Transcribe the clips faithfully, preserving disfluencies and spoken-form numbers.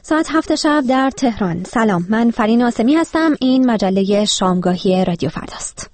ساعت هفت شب در تهران. سلام، من فرین آسمی هستم. این مجله شامگاهی رادیو فرداست.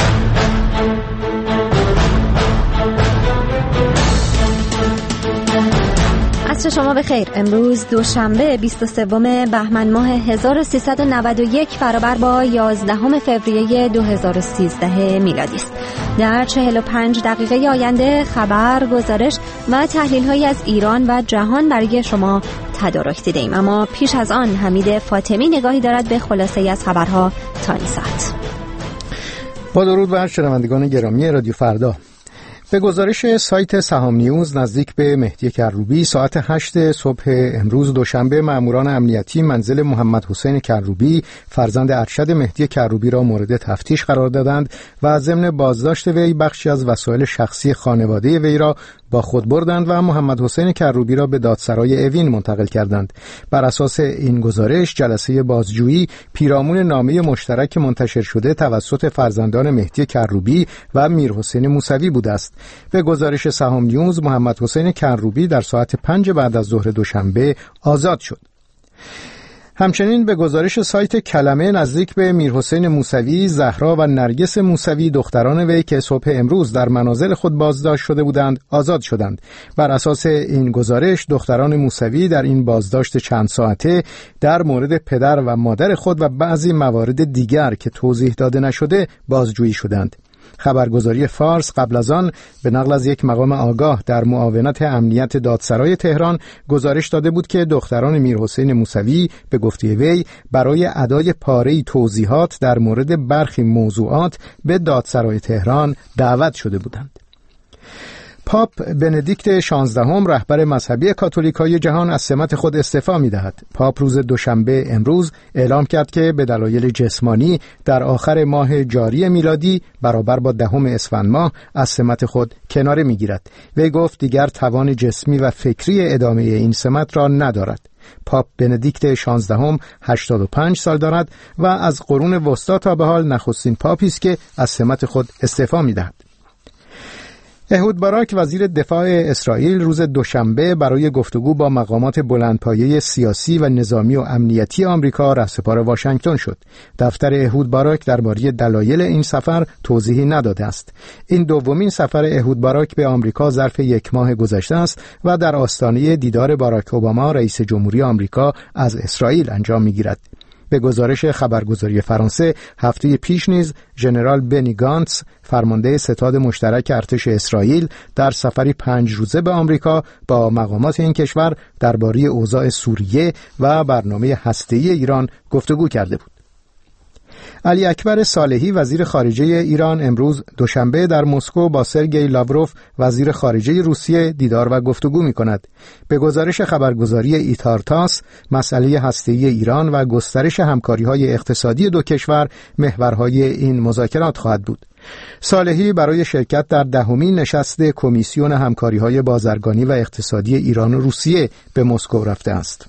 عصر شما بخیر. امروز دوشنبه بیست و سوم بهمن ماه هزار و سیصد و نود و یک برابر با یازدهم فوریه دو هزار و سیزده میلادی است. در چهل و پنج دقیقه آینده خبر، گزارش و تحلیل‌هایی از ایران و جهان برای شما تدارک دیده‌ایم. اما پیش از آن حمید فاطمی نگاهی دارد به خلاصه‌ای از خبرها تا این ساعت. با درود بر شنوندگان گرامی رادیو فردا. به گزارش سایت سهام نیوز، نزدیک به مهدی کروبی ساعت هشت صبح امروز دوشنبه ماموران امنیتی منزل محمد حسین کروبی فرزند ارشد مهدی کروبی را مورد تفتیش قرار دادند و ضمن بازداشت وی بخشی از وسایل شخصی خانواده وی را با خود بردند و محمد حسین کروبی را به دادسرای اوین منتقل کردند. بر اساس این گزارش جلسه بازجویی پیرامون نامه مشترک منتشر شده توسط فرزندان مهدی کروبی و میرحسین موسوی بوده است. به گزارش سهام نیوز، محمد حسین کروبی در ساعت پنج بعد از ظهر دوشنبه آزاد شد. همچنین به گزارش سایت کلمه، نزدیک به میرحسین موسوی، زهرا و نرگس موسوی دختران وی که صبح امروز در منازل خود بازداشت شده بودند آزاد شدند. بر اساس این گزارش دختران موسوی در این بازداشت چند ساعته در مورد پدر و مادر خود و بعضی موارد دیگر که توضیح داده نشده بازجویی شدند. خبرگزاری فارس قبل از آن به نقل از یک مقام آگاه در معاونت امنیت دادسرای تهران گزارش داده بود که دختران میرحسین موسوی به گفته وی برای ادای پاره‌ای توضیحات در مورد برخی موضوعات به دادسرای تهران دعوت شده بودند. پاپ بندیکت شانزدهم رهبر مذهبی کاتولیکای جهان از سمت خود استعفا می‌دهد. پاپ روز دوشنبه امروز اعلام کرد که به دلایل جسمانی در آخر ماه جاری میلادی برابر با دهم اسفند ماه از سمت خود کناره می‌گیرد. وی گفت دیگر توان جسمی و فکری ادامه این سمت را ندارد. پاپ بندیکت شانزدهم هشتاد و پنج سال دارد و از قرون وسطا تا به حال نخستین پاپی است که از سمت خود استعفا می‌دهد. اهود باراک وزیر دفاع اسرائیل روز دوشنبه برای گفتگو با مقامات بلندپایه سیاسی و نظامی و امنیتی آمریکا رهسپار واشنگتن شد. دفتر اهود باراک درباره دلایل این سفر توضیحی نداده است. این دومین سفر اهود باراک به آمریکا ظرف یک ماه گذشته است و در آستانه دیدار باراک اوباما رئیس جمهوری آمریکا از اسرائیل انجام می‌گیرد. به گزارش خبرگزاری فرانسه هفته پیش نیز ژنرال بنی گانتس فرمانده ستاد مشترک ارتش اسرائیل در سفری پنج روزه به آمریکا با مقامات این کشور درباره اوضاع سوریه و برنامه هسته‌ای ایران گفتگو کرده بود. علی اکبر صالحی وزیر خارجه ایران امروز دوشنبه در مسکو با سرگئی لاوروف وزیر خارجه روسیه دیدار و گفتگو می‌کند. به گزارش خبرگزاری ایتارتاس مسئله هسته‌ای ایران و گسترش همکاری‌های اقتصادی دو کشور محورهای این مذاکرات خواهد بود. صالحی برای شرکت در دهمین نشست کمیسیون همکاری‌های بازرگانی و اقتصادی ایران و روسیه به مسکو رفته است.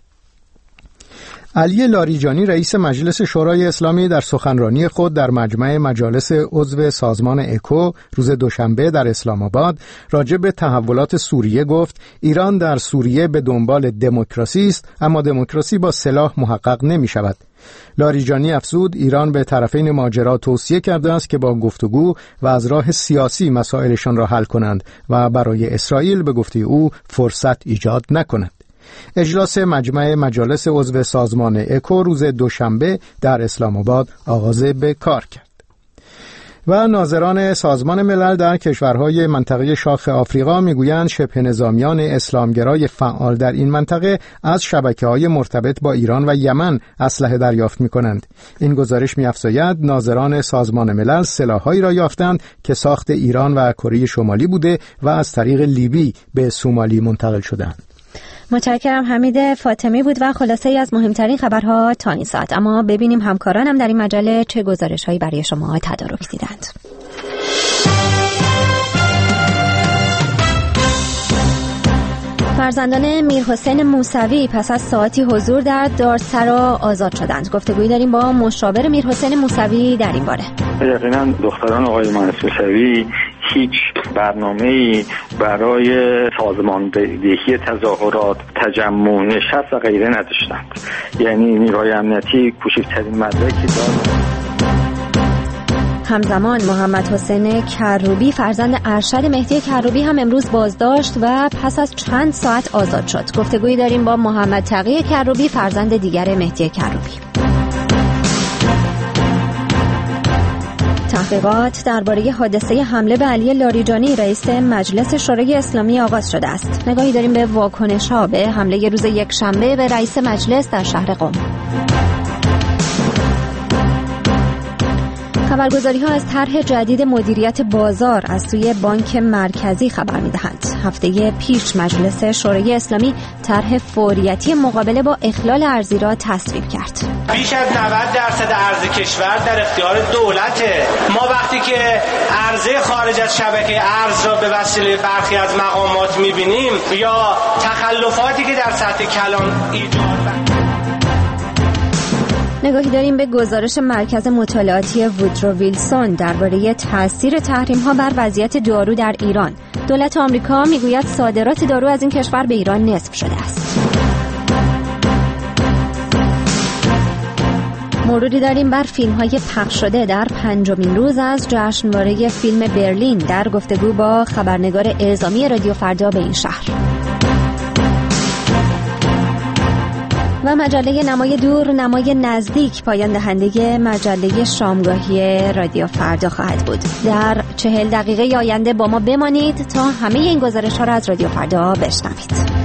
علی لاریجانی رئیس مجلس شورای اسلامی در سخنرانی خود در مجمع مجالس عضو سازمان اکو روز دوشنبه در اسلام آباد راجع به تحولات سوریه گفت ایران در سوریه به دنبال دموکراسی است، اما دموکراسی با سلاح محقق نمی شود. لاریجانی افزود ایران به طرفین ماجرا توصیه کرده است که با گفتگو و از راه سیاسی مسائلشان را حل کنند و برای اسرائیل به گفته او فرصت ایجاد نکنند. اجلاس مجمع مجالس عضو سازمان اکو روز دوشنبه در اسلام آباد آغاز به کار کرد. و ناظران سازمان ملل در کشورهای منطقه شاخ آفریقا میگویند شبه نظامیان اسلامگرای فعال در این منطقه از شبکه‌های مرتبط با ایران و یمن اسلحه دریافت می‌کنند. این گزارش می‌افزاید ناظران سازمان ملل سلاح‌هایی را یافتند که ساخت ایران و کره شمالی بوده و از طریق لیبی به سومالی منتقل شدند. متشکرم. حمید فاطمی بود و خلاصه ای از مهمترین خبرها تا این ساعت. اما ببینیم همکارانم در این مجله چه گزارش‌هایی برای شما تدارک دیدند. فرزندان میرحسین موسوی پس از ساعتی حضور در دادسرا آزاد شدند. گفتگویی داریم با مشاور میرحسین موسوی در این باره. یقینا دختران آقای موسوی هیچ برنامه‌ای برای سازماندهی تظاهرات، تجمع، نشست و غیره نداشتند. یعنی نیروهای امنیتی کوچکترین مدرکی داشت. همزمان محمد حسین کروبی فرزند ارشد مهدی کروبی هم امروز بازداشت و پس از چند ساعت آزاد شد. گفتگویی داریم با محمد تقی کروبی فرزند دیگر مهدی کروبی. تحقیقات درباره حادثه حمله به علی لاریجانی رئیس مجلس شورای اسلامی آغاز شده است. نگاهی داریم به واکنش‌ها به حمله روز یکشنبه به رئیس مجلس در شهر قم. خبرگزاری‌ها از طرح جدید مدیریت بازار از سوی بانک مرکزی خبر می‌دهند. هفته پیش مجلس شورای اسلامی طرح فوریتی مقابله با اخلال ارزی را تصویب کرد. بیش از نود درصد ارز کشور در اختیار دولته. ما وقتی که ارزه خارج از شبکه ارز را به وسیله برخی از مقامات می‌بینیم یا تخلفاتی که در سطح کلان ایجاد نگاهی داریم به گزارش مرکز مطالعاتی وودرو ویلسون درباره تاثیر تحریم‌ها بر وضعیت دارو در ایران. دولت آمریکا میگوید صادرات دارو از این کشور به ایران نصف شده است. موردی داریم بر فیلم‌های پخش شده در پنجمین روز از جشنواره فیلم برلین در گفتگو با خبرنگار اعزامی رادیو فردا به این شهر. و مجله نمای دور نمای نزدیک پایان دهنده مجله شامگاهی رادیو فردا خواهد بود. در چهل دقیقه آینده با ما بمانید تا همه این گزارش ها را از رادیو فردا بشنوید.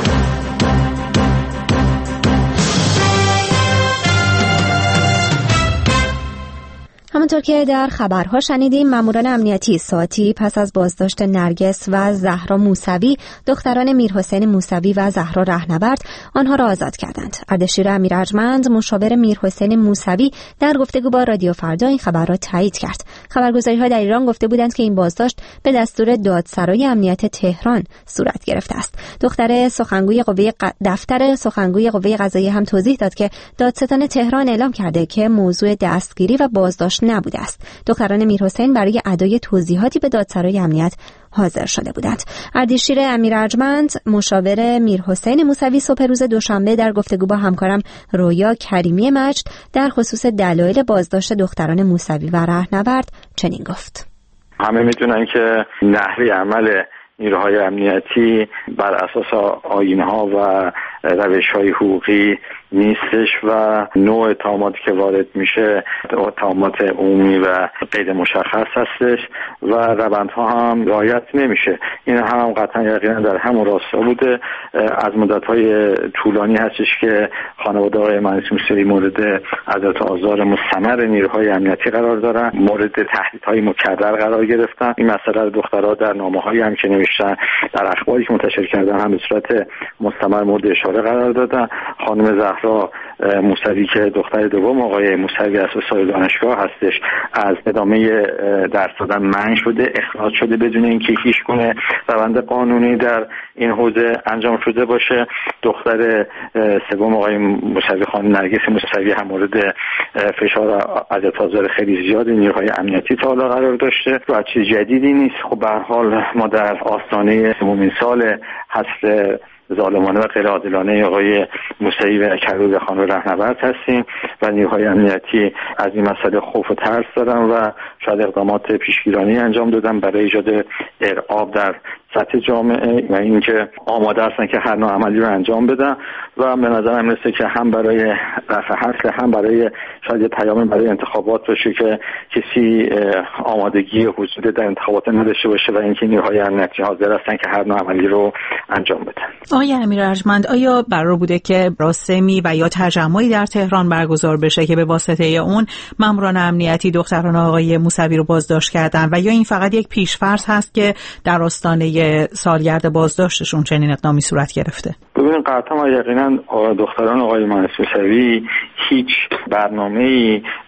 همونطور که در خبرها شنیدیم ماموران امنیتی ساعتی پس از بازداشت نرگس و زهرا موسوی دختران میرحسین موسوی و زهرا رهنورد آنها را آزاد کردند. اردشیر امیر ارجمند مشاور میرحسین موسوی در گفتگو با رادیو فردا این خبر را تایید کرد. خبرگزاری‌ها در ایران گفته بودند که این بازداشت به دستور دادسرای امنیت تهران صورت گرفته است. دختر سخنگوی قوه ق... دفتر سخنگوی قوه قضاییه هم توضیح داد که دادستان تهران اعلام کرده که موضوع دستگیری و بازداشت نبوده است. دختران میرحسین برای ادای توضیحاتی به دادسرای امنیت حاضر شده بودند. اردشیر امیر ارجمند مشاور میرحسین موسوی صبح روز دوشنبه در گفتگو با همکارم رویا کریمی مجد در خصوص دلایل بازداشت دختران موسوی و رهنورد چنین گفت: همه میدونن که نحوه عمل نیروهای امنیتی بر اساس آیین‌ها و روش‌های حقوقی نیستش و نوع اتهاماتی که وارد میشه اتهامات عمومی و غیر مشخص هستش و روندها هم رعایت نمیشه. این هم قطعا یقینا در همون راستا بوده. از مدت‌های طولانی هستش که خانواده های مهندس موسوی مورد عدالت آزار مستمر نیروهای امنیتی قرار دارن، مورد تهدیدهای مکرر قرار گرفتن. این مسئله دخترها در نامه‌هایی هم که نوشتن، در اخباری که منتشر کردن هم به صورت مستمر مورد اشاره قرار دادن. خانم زهرا موسوی که دختر دوم آقای موسوی از استاد دانشگاه هستش از ادامه درس دادن منع شده، اخراج شده بدون اینکه هیچ گونه روند قانونی در این حوزه انجام شده باشه. دختر سوم آقای موسوی خانم نرگس موسوی هم مورد فشار عدالت آزار خیلی زیاد نیروهای امنیتی تا حالا قرار داشته و چیز جدیدی نیست. خب به هر حال ما در آستانه سومین سال حذف ظالمانه و غیر عادلانه آقای موسوی و کروبی خانم رهنورد هستیم و نیروهای امنیتی از این مسئله خوف و ترس دارن و شاید اقدامات پیشگیرانه انجام دادن برای ایجاد ارعاب در سطح جامعه و اینکه آماده هستن که هر نوع عملی رو انجام بدن و به نظر من میرسه که هم برای رفع حاصل هم برای شاید پیام برای انتخابات باشه که کسی آمادگی حضور در انتخابات نداشته باشه و اینکه نیروهای امنیتی حاضر هستن که هر نوع عملی رو انجام بدن. آقای امیر ارجمند، آیا قرار بوده که مراسمی و یا تجمعی در تهران برگزار بشه که به واسطه اون ماموران امنیتی دختران آقای موسوی رو بازداشت کردن و یا این فقط یک پیش‌فرض هست که در آستانه سالگرد بازداشتشون چنین اقدامی صورت گرفته؟ ببینید قطعا و یقینا دختران آقای مهندس موسوی هیچ برنامه‌ای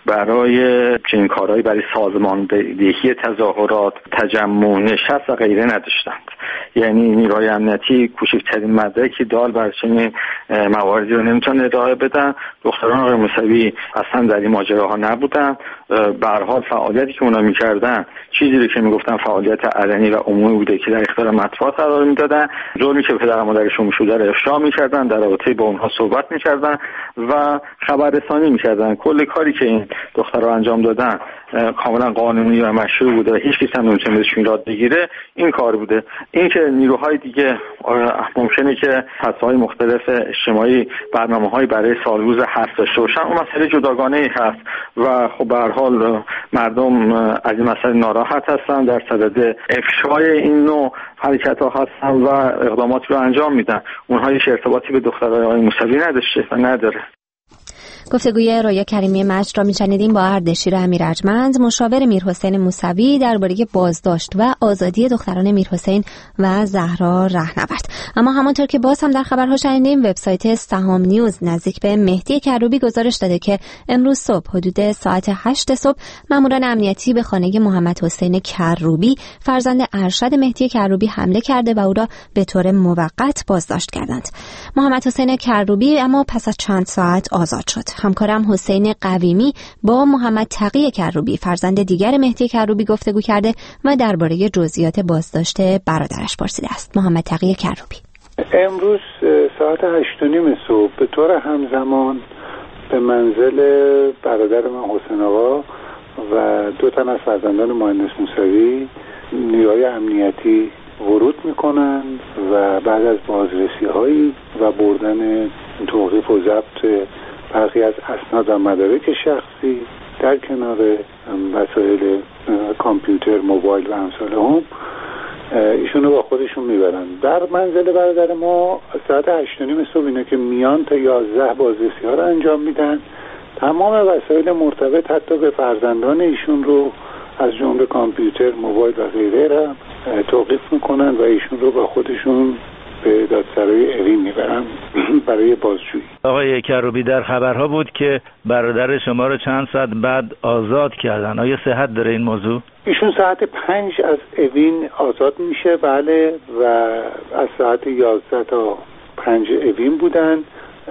برای چنین کارهایی برای سازماندهی تظاهرات، تجمع، نشست و غیره نداشتند. یعنی نیروهای امنیتی کوچکترین مدرکی دال بر چنین مواردی رو نمیتونن ارائه بدن. دختران آقای موسوی اصلا در این ماجراها نبودن. به هر حال فعالیتی که اونا میکردن چیزی رو که میگفتن فعالیت علنی و عمومی بوده که در اختیار مطبوعات قرار میدادن. جرمی که پدر و مادرشون میشوده رو افشا میکردن، در رابطه با اونها صحبت میکردن و خبررسانی میکردن. کل کاری که این دخترها انجام دادن کاملا قانونی و مشروع بوده و هیچ کس هم نمیتونه ازشون ایراد بگیره. این کار بوده. این که نیروهای دیگه ممکنه که حزب‌های مختلف اجتماعی برنامه‌های برای سالروز هست داشته باشن، اون مسئله جداگانه‌ای هست و خب به هر حال مردم از این مسئله ناراحت هستن، در صدد افشای این نوع حرکت‌ها هستن و اقداماتی رو انجام میدن. اونها هیچ ارتباطی به دخترای آقای موسوی نداشته و نداره. گفتگوی رویا کریمی مجد را می‌شنیدیم با اردشیر امیرارجمند، مشاور میرحسین موسوی درباره بازداشت و آزادی دختران میرحسین و زهرا رهنورد. اما همانطور که باز هم در خبرها شنیدیم، وبسایت سهام نیوز نزدیک به مهدی کروبی گزارش داده که امروز صبح حدود ساعت هشت صبح ماموران امنیتی به خانه محمد حسین کروبی فرزند ارشد مهدی کروبی حمله کرده و او را به طور موقت بازداشت کردند. محمد حسین کروبی اما پس از چند ساعت آزاد شد. همکارم حسین قویمی با محمد تقی کروبی فرزند دیگر مهدی کروبی گفتگو کرده و درباره جزئیات بازداشت برادرش پرسیده است. محمد تقی کروبی: امروز ساعت هشت و نیم صبح به طور همزمان به منزل برادر من حسین آقا و دو تن از فرزندان مهندس موسوی نیروهای امنیتی ورود میکنن و بعد از بازرسی هایی و بردن توقیف و ضبط برخی از اسناد و مدارک شخصی در کنار وسایل کامپیوتر، موبایل و امثال هم، ایشونو با خودشون میبرن. در منزل برادر ما ساعت هشت و نیم صبح اینا که میان تا یازده بازرسی ها رو انجام میدن. تمام وسایل مرتبط حتی به فرزندان ایشون رو از جمله کامپیوتر، موبایل و غیره را توقیف میکنن و ایشون رو با خودشون به دادسرای اوین میبرن برای بازجویی. آقای کروبی، در خبرها بود که برادر شما رو چند ساعت بعد آزاد کردن. آیا صحت داره این موضوع؟ ایشون ساعت پنج از اوین آزاد میشه، بله، و از ساعت یازده تا پنج اوین بودن.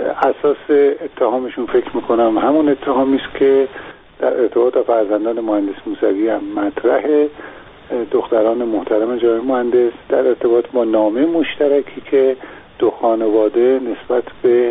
اساس اتهامشون فکر میکنم همون اتهامی است که در ارتباط با فرزندان مهندس موسوی هم مطرحه. دختران محترم جناب مهندس در ارتباط با نامه مشترکی که دو خانواده نسبت به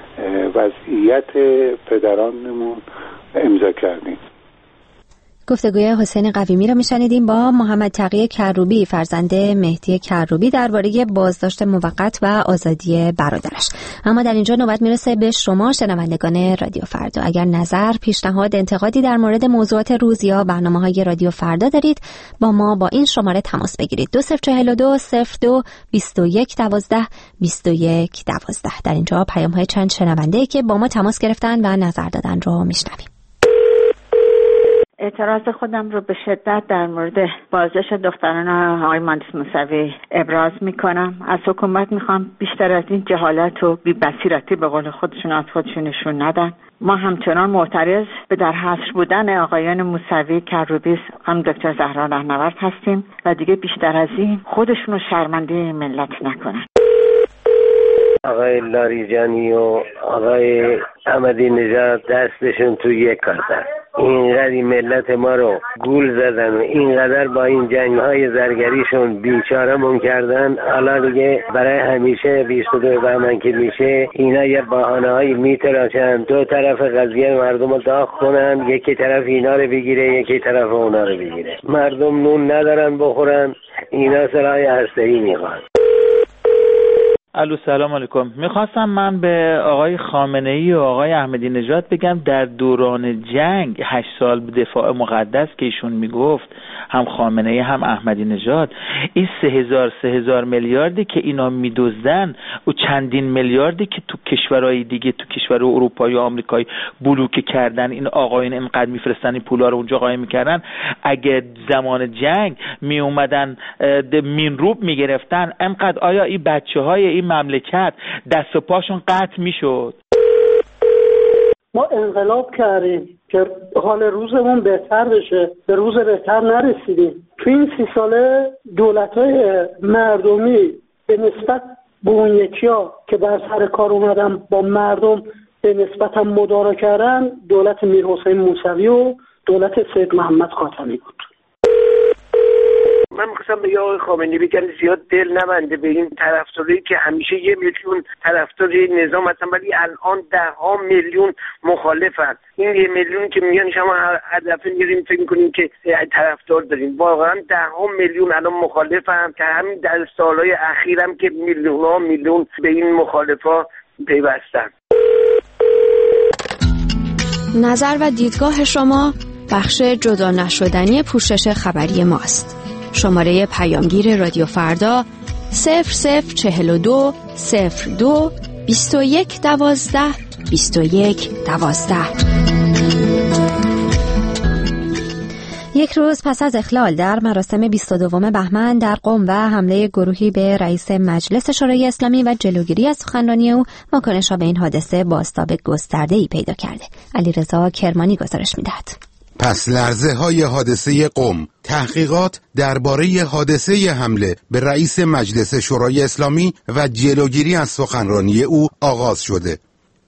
وضعیت پدرانمون امضا کردیم. گفتگوی حسین قویمی را میشنیدیم با محمد تقی کروبی فرزند مهدی کروبی درباره بازداشت موقت و آزادی برادرش. اما در اینجا نوبت میرسه به شما شنوندگان رادیو فردا. اگر نظر، پیشنهاد، انتقادی در مورد موضوعات روز یا برنامه‌های رادیو فردا دارید، با ما با این شماره تماس بگیرید: دو صفر چهل و دو صفر دو بیست و یک دوازده بیست و یک دوازده. در اینجا پیام‌های چند شنونده که با ما تماس گرفتن و نظر دادن رو میشنویم. اعتراض خودم رو به شدت در مورد بازداشت دختران آقای مهندس موسوی ابراز میکنم. از حکومت میخوام بیشتر از این جهالت و بی‌بصیرتی به قول خودشون از خودشون نشون ندن. ما همچنان معترض به در حصر بودن آقایان موسوی، کروبی، هم دکتر زهرا رهنورد هستیم و دیگه بیشتر از این خودشون رو شرمنده ملت نکنن. آقای لاریجانی و آقای احمدی نژاد دستشون تو یک کاسه. اینقدر این ملت ما رو گول زدن و اینقدر با این جنگ‌های زرگریشون بیچارمون کردن. حالا دیگه برای همیشه بیست و دو بهمن که میشه اینا یه بهانه‌هایی میتراشن، دو طرف قضیه مردم رو داغ کنن، یکی طرف اینا رو بگیره یکی طرف اونا رو بگیره. مردم نون ندارن بخورن، اینا سلاح هسته‌ای میخوان. الو، سلام علیکم. میخواستم من به آقای خامنه‌ای و آقای احمدی نژاد بگم در دوران جنگ هشت سال دفاع مقدس که ایشون میگفت، هم خامنه‌ای هم احمدی نژاد، این سه هزار سه هزار میلیاردی که اینا میدزدن و چندین میلیاردی که تو کشورهای دیگه، تو کشور اروپایی و آمریکایی بلوکه کردن، این آقایون اینقدر میفرستن این پولا رو اونجا قایم میکردن. اگه زمان جنگ می اومدن مینروب میگرفتن اینقدر، آیا این بچه‌های این مملکت دست و پاشون قطع میشد؟ ما انقلاب کردیم که حال روزمون بهتر بشه، به روز بهتر نرسیدیم. تو این سی ساله دولت‌های مردمی به نسبت به اون یکی‌ها که بر سر کار اومدن با مردم به نسبت هم مدارا کردن، دولت میرحسین موسوی و دولت سید محمد خاتمی بود. من می‌خواستم به آقای خامنه‌ای بگم زیاد دل نبنده به این طرفداری که همیشه یه میلیون طرفدار نظام هستن ولی الان ده ها میلیون مخالفن. این یه میلیون که میگن شما هر دفعه میریم فکر می‌کنیم که طرفدار داریم، واقعا ده ها میلیون الان مخالفن که همین در سالهای اخیرم که میلیون‌ها میلیون به این مخالفا پیوستن. نظر و دیدگاه شما بخش جدا نشدنی پوشش خبری ماست. شماره پیامگیر رادیو فردا صفر صفر چهل و دو صفر دو بیست و یک دوازده بیست و یک دوازده. یک روز پس از اخلال در مراسم بیست و دوم بهمن در قم و حمله گروهی به رئیس مجلس شورای اسلامی و جلوگیری از سخنرانی او، واکنش‌ها به این حادثه بازتاب گسترده‌ای پیدا کرده. علیرضا کرمانی گزارش می‌دهد. پس لرزه های حادثه قم، تحقیقات درباره حادثه حمله به رئیس مجلس شورای اسلامی و جلوگیری از سخنرانی او آغاز شده.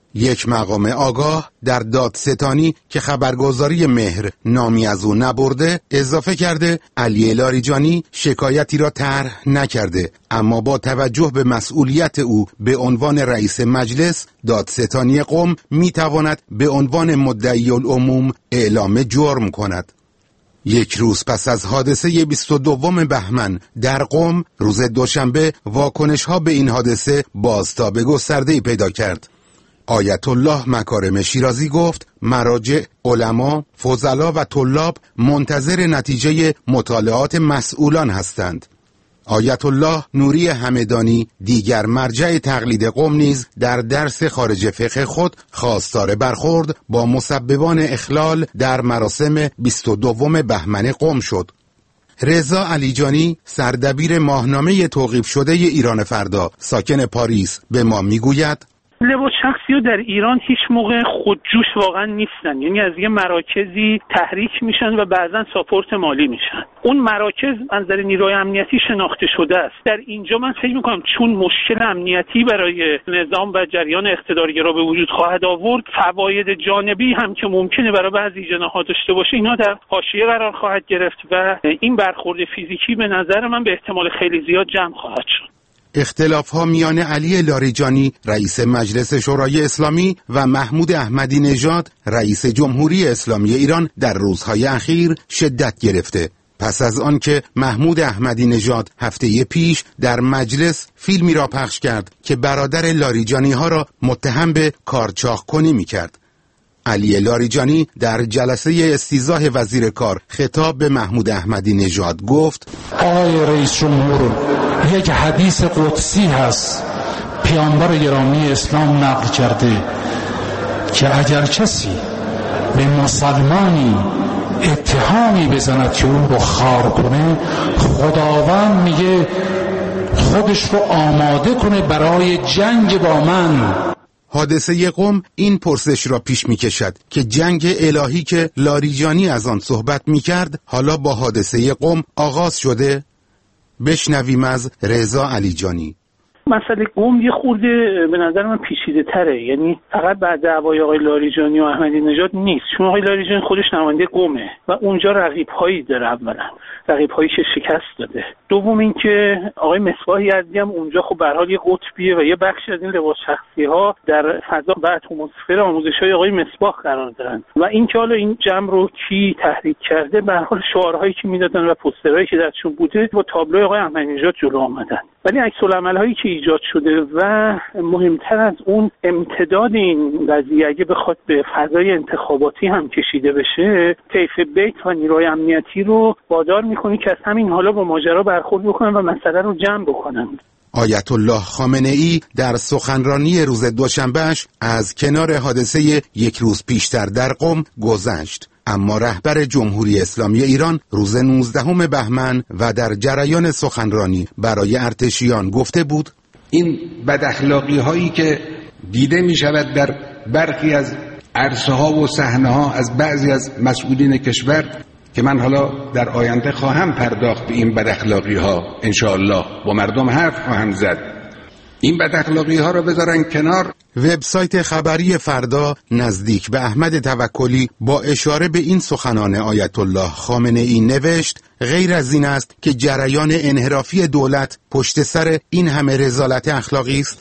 یک مقام آگاه در دادستانی که خبرگزاری مهر نامی از او نبرده اضافه کرده علی لاریجانی شکایتی را طرح نکرده، اما با توجه به مسئولیت او به عنوان رئیس مجلس، دادستانی قم میتواند به عنوان مدعی العموم اعلام جرم کند. یک روز پس از حادثه بیست و دوم بهمن در قم، روز دوشنبه واکنش ها به این حادثه بازتاب گسترده‌ای پیدا کرد. آیت الله مکارم شیرازی گفت مراجع، علما، فضلا و طلاب منتظر نتیجه مطالعات مسئولان هستند. آیت الله نوری همدانی، دیگر مرجع تقلید قم، نیز در درس خارج فقه خود خواستار برخورد با مسببان اخلال در مراسم بیست و دوم بهمن قم شد. رضا علیجانی، سردبیر ماهنامه توقیف شده ایران فردا، ساکن پاریس، به ما میگوید لباس شخصی ها در ایران هیچ موقع خودجوش واقعا نیستن، یعنی از یه مراکزی تحریک میشن و بعضا ساپورت مالی میشن. اون مراکز از نظر نیروی امنیتی شناخته شده است. در اینجا من فکر میکنم چون مشکل امنیتی برای نظام و جریان اقتدارگرا به وجود خواهد آورد، فواید جانبی هم که ممکنه برای بعضی جناحات داشته باشه اینا در حاشیه قرار خواهد گرفت و این برخورد فیزیکی به نظر من به احتمال خیلی زیاد جمع خواهد شد. اختلاف ها میان علی لاریجانی رئیس مجلس شورای اسلامی و محمود احمدی نژاد رئیس جمهوری اسلامی ایران در روزهای اخیر شدت گرفته. پس از آن که محمود احمدی نژاد هفته پیش در مجلس فیلمی را پخش کرد که برادر لاریجانی ها را متهم به کارچاق کنی می کرد. علی لاریجانی در جلسه استیضاح وزیر کار خطاب به محمود احمدی نژاد گفت آقای رئیس جمهور، یک حدیث قدسی هست پیامبر گرامی اسلام نقل کرده که اگر کسی به مسلمانی اتهامی بزند که اون رو خار کنه، خداوند میگه خودش رو آماده کنه برای جنگ با من. حادثه قم این پرسش را پیش می کشد که جنگ الهی که لاریجانی از آن صحبت می کرد حالا با حادثه قم آغاز شده؟ بشنویم از رضا علیجانی. مسئله قم یه خورده به نظر من پیچیده تره، یعنی فقط بعد دعوای آقای لاریجانی و احمدی نژاد نیست، چون آقای لاریجانی خودش نماینده قمه و اونجا رقیب‌هایی داره، اولا رقیب‌هایی که شکست داده، دوم اینکه آقای مصباح یزدی هم اونجا خب به هر حال یه قطبیه و یه بخشی از این لباس شخصی‌ها در فضا و اتمسفر آموزش‌های آقای مصباح قرار دارن و اینکه حالا این جمع رو کی تحریک کرده، به هر حال شعارهایی که میدادن و پوسترهایی که دستشون بوده با تابلوی آقای احمدی نژاد جلو آمدن. ولی عکس‌العمل‌هایی که ایجاد شده و مهمتر از اون امتداد این قضیه اگه بخواد به فضای انتخاباتی هم کشیده بشه، طیف بیت و نیروی امنیتی رو وادار می‌کنه که از همین حالا با ماجرا برخورد بکنن و مسئله رو جمع بکنن. آیت الله خامنه‌ای در سخنرانی روز دوشنبهش از کنار حادثه یک روز پیشتر در قم گذشت، اما رهبر جمهوری اسلامی ایران روز نوزدهم بهمن و در جریان سخنرانی برای ارتشیان گفته بود این بد اخلاقی هایی که دیده می شود در برخی از عرصه ها و صحنه ها از بعضی از مسئولین کشور که من حالا در آینده خواهم پرداخت به این بداخلاقی ها، انشاءالله با مردم حرف خواهم زد، این بداخلاقی ها رو بذارن کنار. وبسایت خبری فردا نزدیک به احمد توکلی با اشاره به این سخنان آیت الله خامنه ای نوشت غیر از این است که جریان انحرافی دولت پشت سر این همه رذالت اخلاقی است.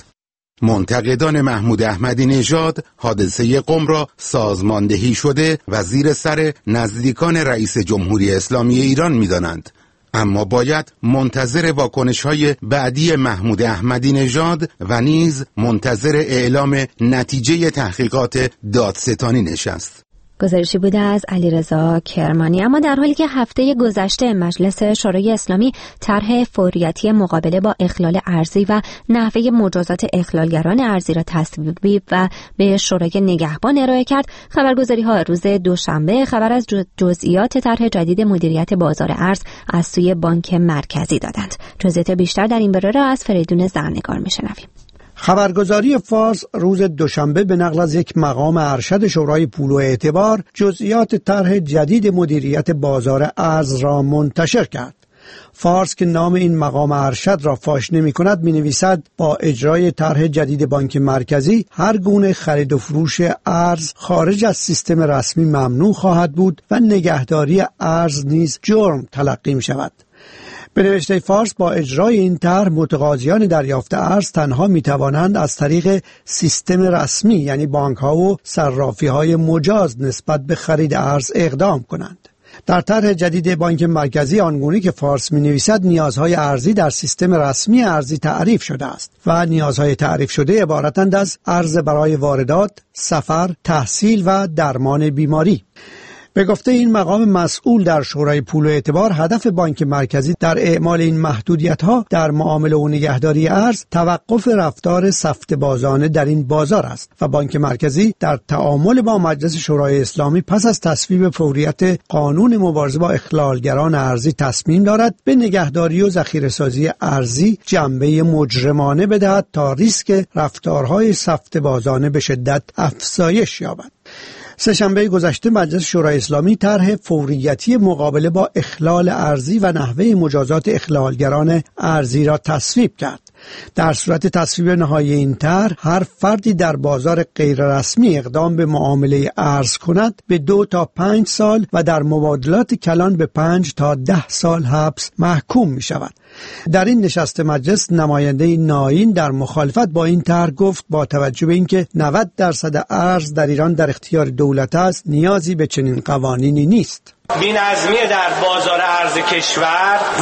منتقدان محمود احمدی نژاد حادثه قم را سازماندهی شده و زیر سر نزدیکان رئیس جمهوری اسلامی ایران می‌دانند، اما باید منتظر واکنش‌های بعدی محمود احمدی نژاد و نیز منتظر اعلام نتیجه تحقیقات دادستانی نشست. گزارشی بوده از علیرضا کرمانی. اما در حالی که هفته گذشته مجلس شورای اسلامی طرح فوریتی مقابله با اخلال ارضی و نحوه مجازات اخلالگران ارضی را تصویب و به شورای نگهبان ارائه کرد، خبرگزاری‌ها روز دوشنبه خبر از جزئیات طرح جدید مدیریت بازار ارز از سوی بانک مرکزی دادند. جزئیات بیشتر در این باره را از فریدون زرنگار می‌شنویم. خبرگزاری فارس روز دوشنبه به نقل از یک مقام ارشد شورای پول و اعتبار جزئیات طرح جدید مدیریت بازار ارز را منتشر کرد. فارس که نام این مقام ارشد را فاش نمی کند می نویسد با اجرای طرح جدید بانک مرکزی هر گونه خرید و فروش ارز خارج از سیستم رسمی ممنوع خواهد بود و نگهداری ارز نیز جرم تلقی می شود. به نوشته فارس با اجرای این طرح متقاضیان دریافت ارز تنها می توانند از طریق سیستم رسمی یعنی بانک ها و صرافی های مجاز نسبت به خرید ارز اقدام کنند. در طرح جدید بانک مرکزی آنگونه که فارس می نویسد نیازهای ارزی در سیستم رسمی ارزی تعریف شده است و نیازهای تعریف شده عبارتند از ارز برای واردات، سفر، تحصیل و درمان بیماری. به گفته این مقام مسئول در شورای پول و اعتبار، هدف بانک مرکزی در اعمال این محدودیت‌ها در معامله و نگهداری ارز توقف رفتار سفته‌بازانه در این بازار است و بانک مرکزی در تعامل با مجلس شورای اسلامی پس از تصویب فوریت قانون مبارزه با اخلالگران ارزی تصمیم دارد به نگهداری و ذخیره‌سازی ارزی جنبه مجرمانه بدهد تا ریسک رفتارهای سفته‌بازانه به شدت افزایش یابد. سه‌شنبه گذشته مجلس شورای اسلامی طرح فوریتی مقابله با اخلال ارزی و نحوه مجازات اخلالگران ارزی را تصویب کرد. در صورت تصویب نهایی این طرح، هر فردی در بازار غیررسمی اقدام به معامله ارز کند به دو تا پنج سال و در مبادلات کلان به پنج تا ده سال حبس محکوم می شود. در این نشست مجلس نماینده ناین در مخالفت با این طرح گفت با توجه به اینکه نود درصد ارز در ایران در اختیار دولت است، نیازی به چنین قوانینی نیست. بی‌نظمی در بازار ارز کشور و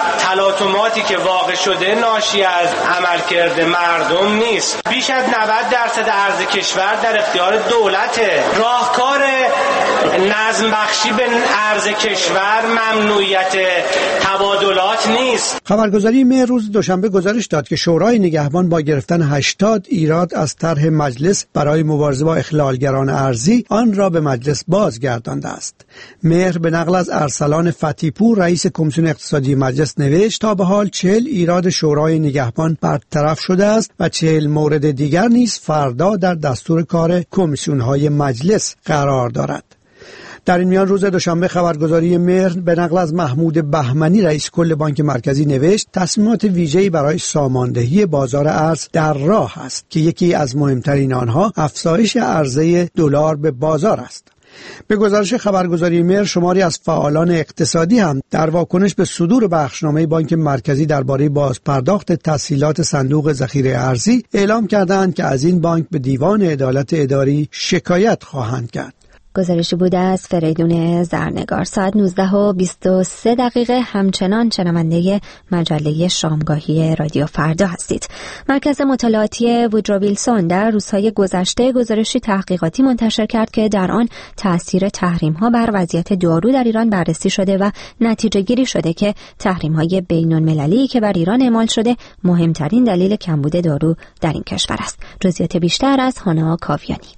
تلاطماتی که واقع شده ناشی از عملکرد مردم نیست. بیش از نود درصد ارز کشور در اختیار دولته. راهکار نظم بخشی به ارز کشور ممنوعیت تبادلات نیست. خبرگزاری مهر روز دوشنبه گزارش داد که شورای نگهبان با گرفتن هشتاد ایراد از طرح مجلس برای مبارزه با اخلالگران ارزی آن را به مجلس بازگردانده است. مهر به نقل از ارسلان فتیپور رئیس کمیسیون اقتصادی مجلس نوشت تا به حال چهل ایراد شورای نگهبان برطرف شده است و چهل مورد دیگر نیز فردا در دستور کار کمیسیون‌های مجلس قرار دارد. در این میان روز دوشنبه خبرگزاری مهر به نقل از محمود بهمنی رئیس کل بانک مرکزی نوشت تصمیمات ویژه‌ای برای ساماندهی بازار ارز در راه است که یکی از مهمترین آنها افزایش عرضه دلار به بازار است. به گزارش خبرگزاری مهر شماری از فعالان اقتصادی هم در واکنش به صدور بخشنامه بانک مرکزی درباره بازپرداخت تسهیلات صندوق ذخیره ارزی اعلام کردند که از این بانک به دیوان عدالت اداری شکایت خواهند کرد. گزارشی بوده از فریدون زرنگار. ساعت نوزده و بیست و سه دقیقه همچنان شنونده مجله شامگاهی رادیو فردا هستید. مرکز مطالعاتی وودرو ویلسون در روزهای گذشته گزارشی تحقیقاتی منتشر کرد که در آن تأثیر تحریم‌ها بر وضعیت دارو در ایران بررسی شده و نتیجه گیری شده که تحریم‌های بین‌المللی که بر ایران اعمال شده مهمترین دلیل کمبود دارو در این کشور است. جزئیات بیشتر از هانا کاویانی.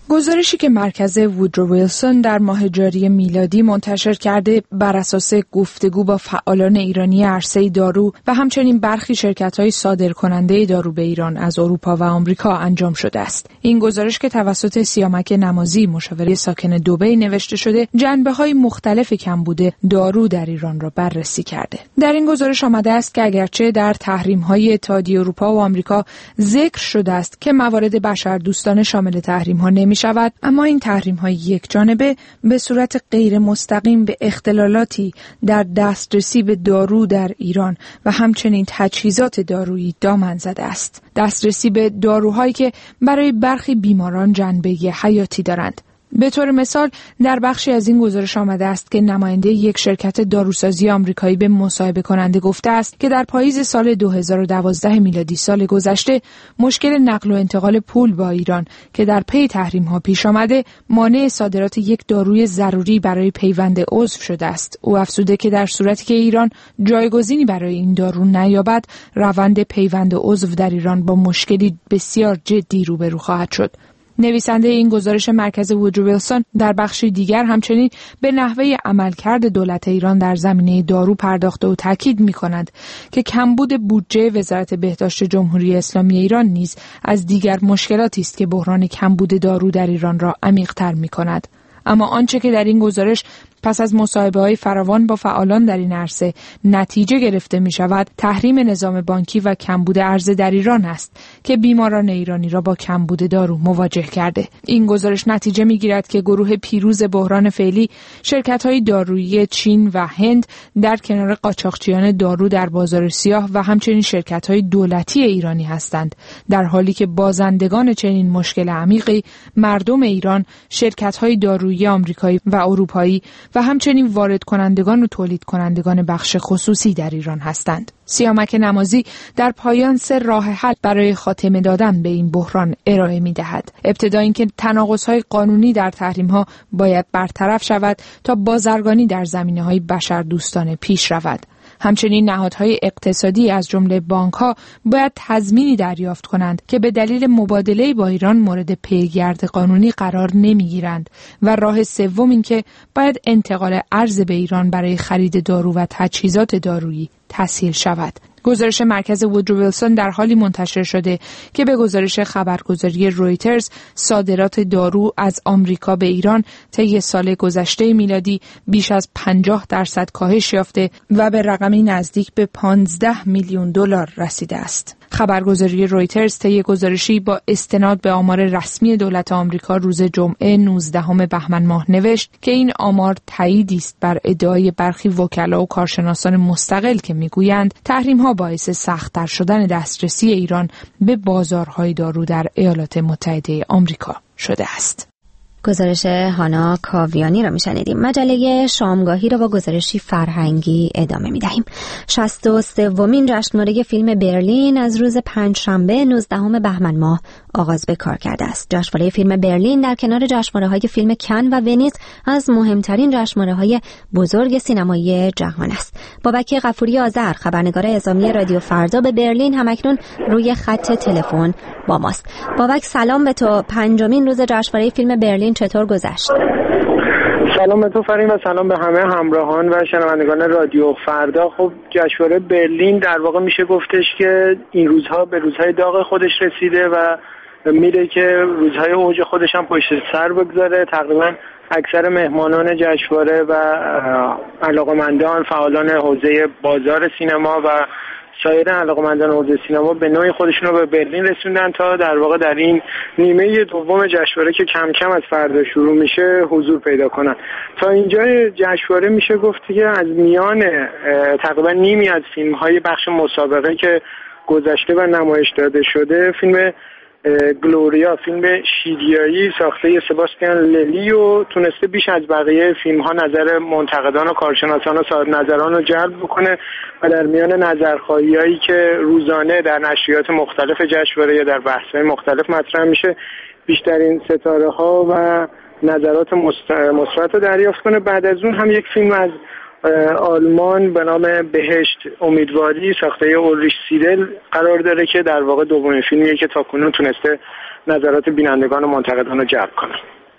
گزارشی که مرکز وودرو ویلسون در ماه جاری میلادی منتشر کرده بر اساس گفتگو با فعالان ایرانی عرصه دارو و همچنین برخی شرکت‌های صادرکننده دارو به ایران از اروپا و آمریکا انجام شده است. این گزارش که توسط سیامک نمازی مشاور ساکن دبی نوشته شده، جنبه‌های مختلف کمبود دارو در ایران را بررسی کرده. در این گزارش آمده است که اگرچه در تحریم‌های اتحادیه اروپا و آمریکا ذکر شده است که موارد بشردوستانه شامل تحریم‌ها نمی شود، اما این تحریم‌های یک جانبه به صورت غیر مستقیم به اختلالاتی در دسترسی به دارو در ایران و همچنین تجهیزات دارویی دامن زده است. دسترسی به داروهایی که برای برخی بیماران جنبه حیاتی دارند. به طور مثال در بخشی از این گزارش آمده است که نماینده یک شرکت داروسازی آمریکایی به مصاحبه کننده گفته است که در پاییز سال دو هزار و دوازده میلادی سال گذشته مشکل نقل و انتقال پول با ایران که در پی تحریم‌ها پیش آمده مانع صادرات یک داروی ضروری برای پیوند عضو شده است. او افزوده که در صورتی که ایران جایگزینی برای این دارو نیابد، روند پیوند عضو در ایران با مشکلی بسیار جدی روبرو خواهد شد. نویسنده این گزارش مرکز وودرو ویلسون در بخشی دیگر همچنین به نحوه عملکرد دولت ایران در زمینه دارو پرداخته و تاکید می‌کند که کمبود بودجه وزارت بهداشت جمهوری اسلامی ایران نیز از دیگر مشکلاتی است که بحران کمبود دارو در ایران را عمیق‌تر می‌کند. اما آنچه که در این گزارش پس از مصاحبه‌های فراوان با فعالان در این عرصه نتیجه گرفته می‌شود، تحریم نظام بانکی و کمبود عرضه در ایران است که بیماران ایرانی را با کمبود دارو مواجه کرده. این گزارش نتیجه می‌گیرد که گروه پیروز بحران فعلی، شرکت‌های دارویی چین و هند در کنار قاچاقچیان دارو در بازار سیاه و همچنین شرکت‌های دولتی ایرانی هستند، در حالی که بازندگان چنین مشکل عمیقی مردم ایران، شرکت‌های دارویی آمریکایی و اروپایی و همچنین وارد کنندگان و تولید کنندگان بخش خصوصی در ایران هستند. سیامک نمازی در پایان سه راه حل برای خاتمه دادن به این بحران ارائه می‌دهد. ابتدا اینکه تناقض‌های قانونی در تحریم‌ها باید برطرف شود تا بازرگانی در زمینه‌های بشردوستانه پیش رود. همچنین نهادهای اقتصادی از جمله بانک‌ها باید تضمینی دریافت کنند که به دلیل مبادله با ایران مورد پیگرد قانونی قرار نمی‌گیرند و راه سوم این که باید انتقال ارز به ایران برای خرید دارو و تجهیزات دارویی تسهیل شود. گزارش مرکز وودرو ویلسون در حالی منتشر شده که به گزارش خبرگزاری رویترز صادرات دارو از آمریکا به ایران طی سال گذشته میلادی بیش از پنجاه درصد کاهش یافته و به رقمی نزدیک به پانزده میلیون دلار رسیده است. خبرگزاری رویترز طی گزارشی با استناد به آمار رسمی دولت آمریکا روز جمعه نوزدهم بهمن ماه نوشت که این آمار تاییدی است بر ادعای برخی وکلا و کارشناسان مستقل که میگویند تحریم‌ها باعث سخت‌تر شدن دسترسی ایران به بازارهای دارو در ایالات متحده آمریکا شده است. گزارش هانا کاویانی را میشنیدیم. مجله شامگاهی را با گزارشی فرهنگی ادامه میدهیم. شصت و سومین جشنواره فیلم برلین از روز پنجشنبه نوزدهم بهمن ماه آغاز به کار کرده است. جشنواره فیلم برلین در کنار جشنواره‌های فیلم کن و ونیز از مهمترین جشنواره‌های بزرگ سینمایی جهان است. بابک غفوری آذر، خبرنگار اعزامی رادیو فردا به برلین، همکنون روی خط تلفن با ماست. بابک سلام به تو. پنجمین روز جشنواره فیلم برلین چطور گذشت؟ سلام به تو فرین و سلام به همه همراهان و شنوندگان رادیو فردا. خب جشنواره برلین در واقع میشه گفتش که این روزها به روزهای داغ خودش رسیده و میره که روزهای اوج خودش هم پشت سر بگذاره. تقریبا اکثر مهمانان جشنواره و علاقمندان، فعالان حوزه بازار سینما و سایر علاقمندان حوزه سینما به نوعی خودشون رو به برلین رسوندن تا در واقع در این نیمه دوم جشنواره که کم کم از فردا شروع میشه حضور پیدا کنن. تا اینجا جشنواره میشه گفت که از میان تقریبا نیمی از فیلم‌های بخش مسابقه که گذشته و نمایش داده شده، فیلم گلوریا، فیلم شیدیایی ساخته سباستیان للی و تونسته بیش از بقیه فیلم ها نظر منتقدان و کارشناسان و صاحب نظران رو جلب بکنه و در میان نظرخواهی هایی که روزانه در نشریات مختلف جشنواره یا در بحث های مختلف مطرح میشه بیشترین ستاره ها و نظرات مثبت رو دریافت کنه. بعد از اون هم یک فیلم از آلمان به نام بهشت امیدواری ساخته اولریش سیدل قرار داره که در واقع دومین فیلمیه که تاکنون تونسته نظرات بینندگان و منتقدان رو جلب کنه.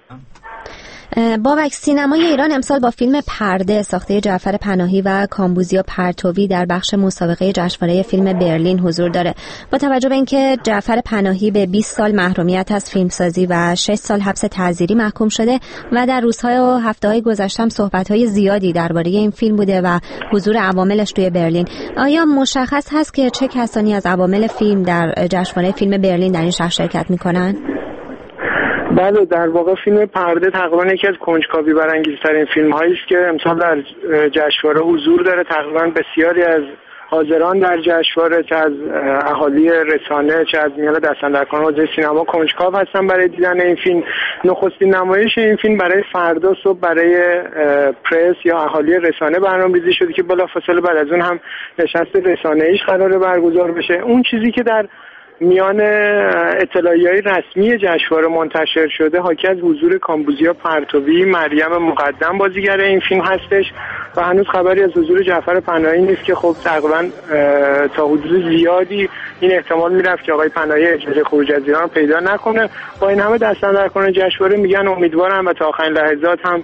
بابک، سینمای ایران امسال با فیلم پرده ساخته جعفر پناهی و کامبوزیا پرتوی در بخش مسابقه جشنواره فیلم برلین حضور داره. با توجه به اینکه جعفر پناهی به بیست سال محرومیت از فیلمسازی و شش سال حبس تعزیری محکوم شده و در روزهای و هفته‌های گذشته هم صحبت‌های زیادی درباره این فیلم بوده و حضور عواملش توی برلین، آیا مشخص هست که چه کسانی از عوامل فیلم در جشنواره فیلم برلین در این شهر شرکت می‌کنن؟ بله، در واقع فیلم پرده تقریبا یکی از کنجکاوی برانگیزترین فیلم‌هایی است که امسال در جشنواره حضور داره. تقریبا بسیاری از حاضران در جشنواره، چه از اهالی رسانه چه از میان دستاندرکاران حوزه سینما کنجکاو هستن برای دیدن این فیلم. نخستین نمایش این فیلم برای فردا صبح برای پرس یا اهالی رسانه برنامه‌ریزی شده که بلافاصله بعد از اون هم نشست رسانه‌ایش قراره برگزار بشه. اون چیزی که در میان اطلاعیه‌های رسمی جشنواره منتشر شده حاکی از حضور کامبوزیا پرتوی، مریم مقدم بازیگر این فیلم هستش و هنوز خبری از حضور جعفر پناهی نیست که خب تقریبا تا حدود زیادی این احتمال میرفت که آقای پناهی اجازه خروج از ایران پیدا نکنه. با این همه دستاندرکاران جشنواره میگن امیدوارم و تا آخرین لحظات هم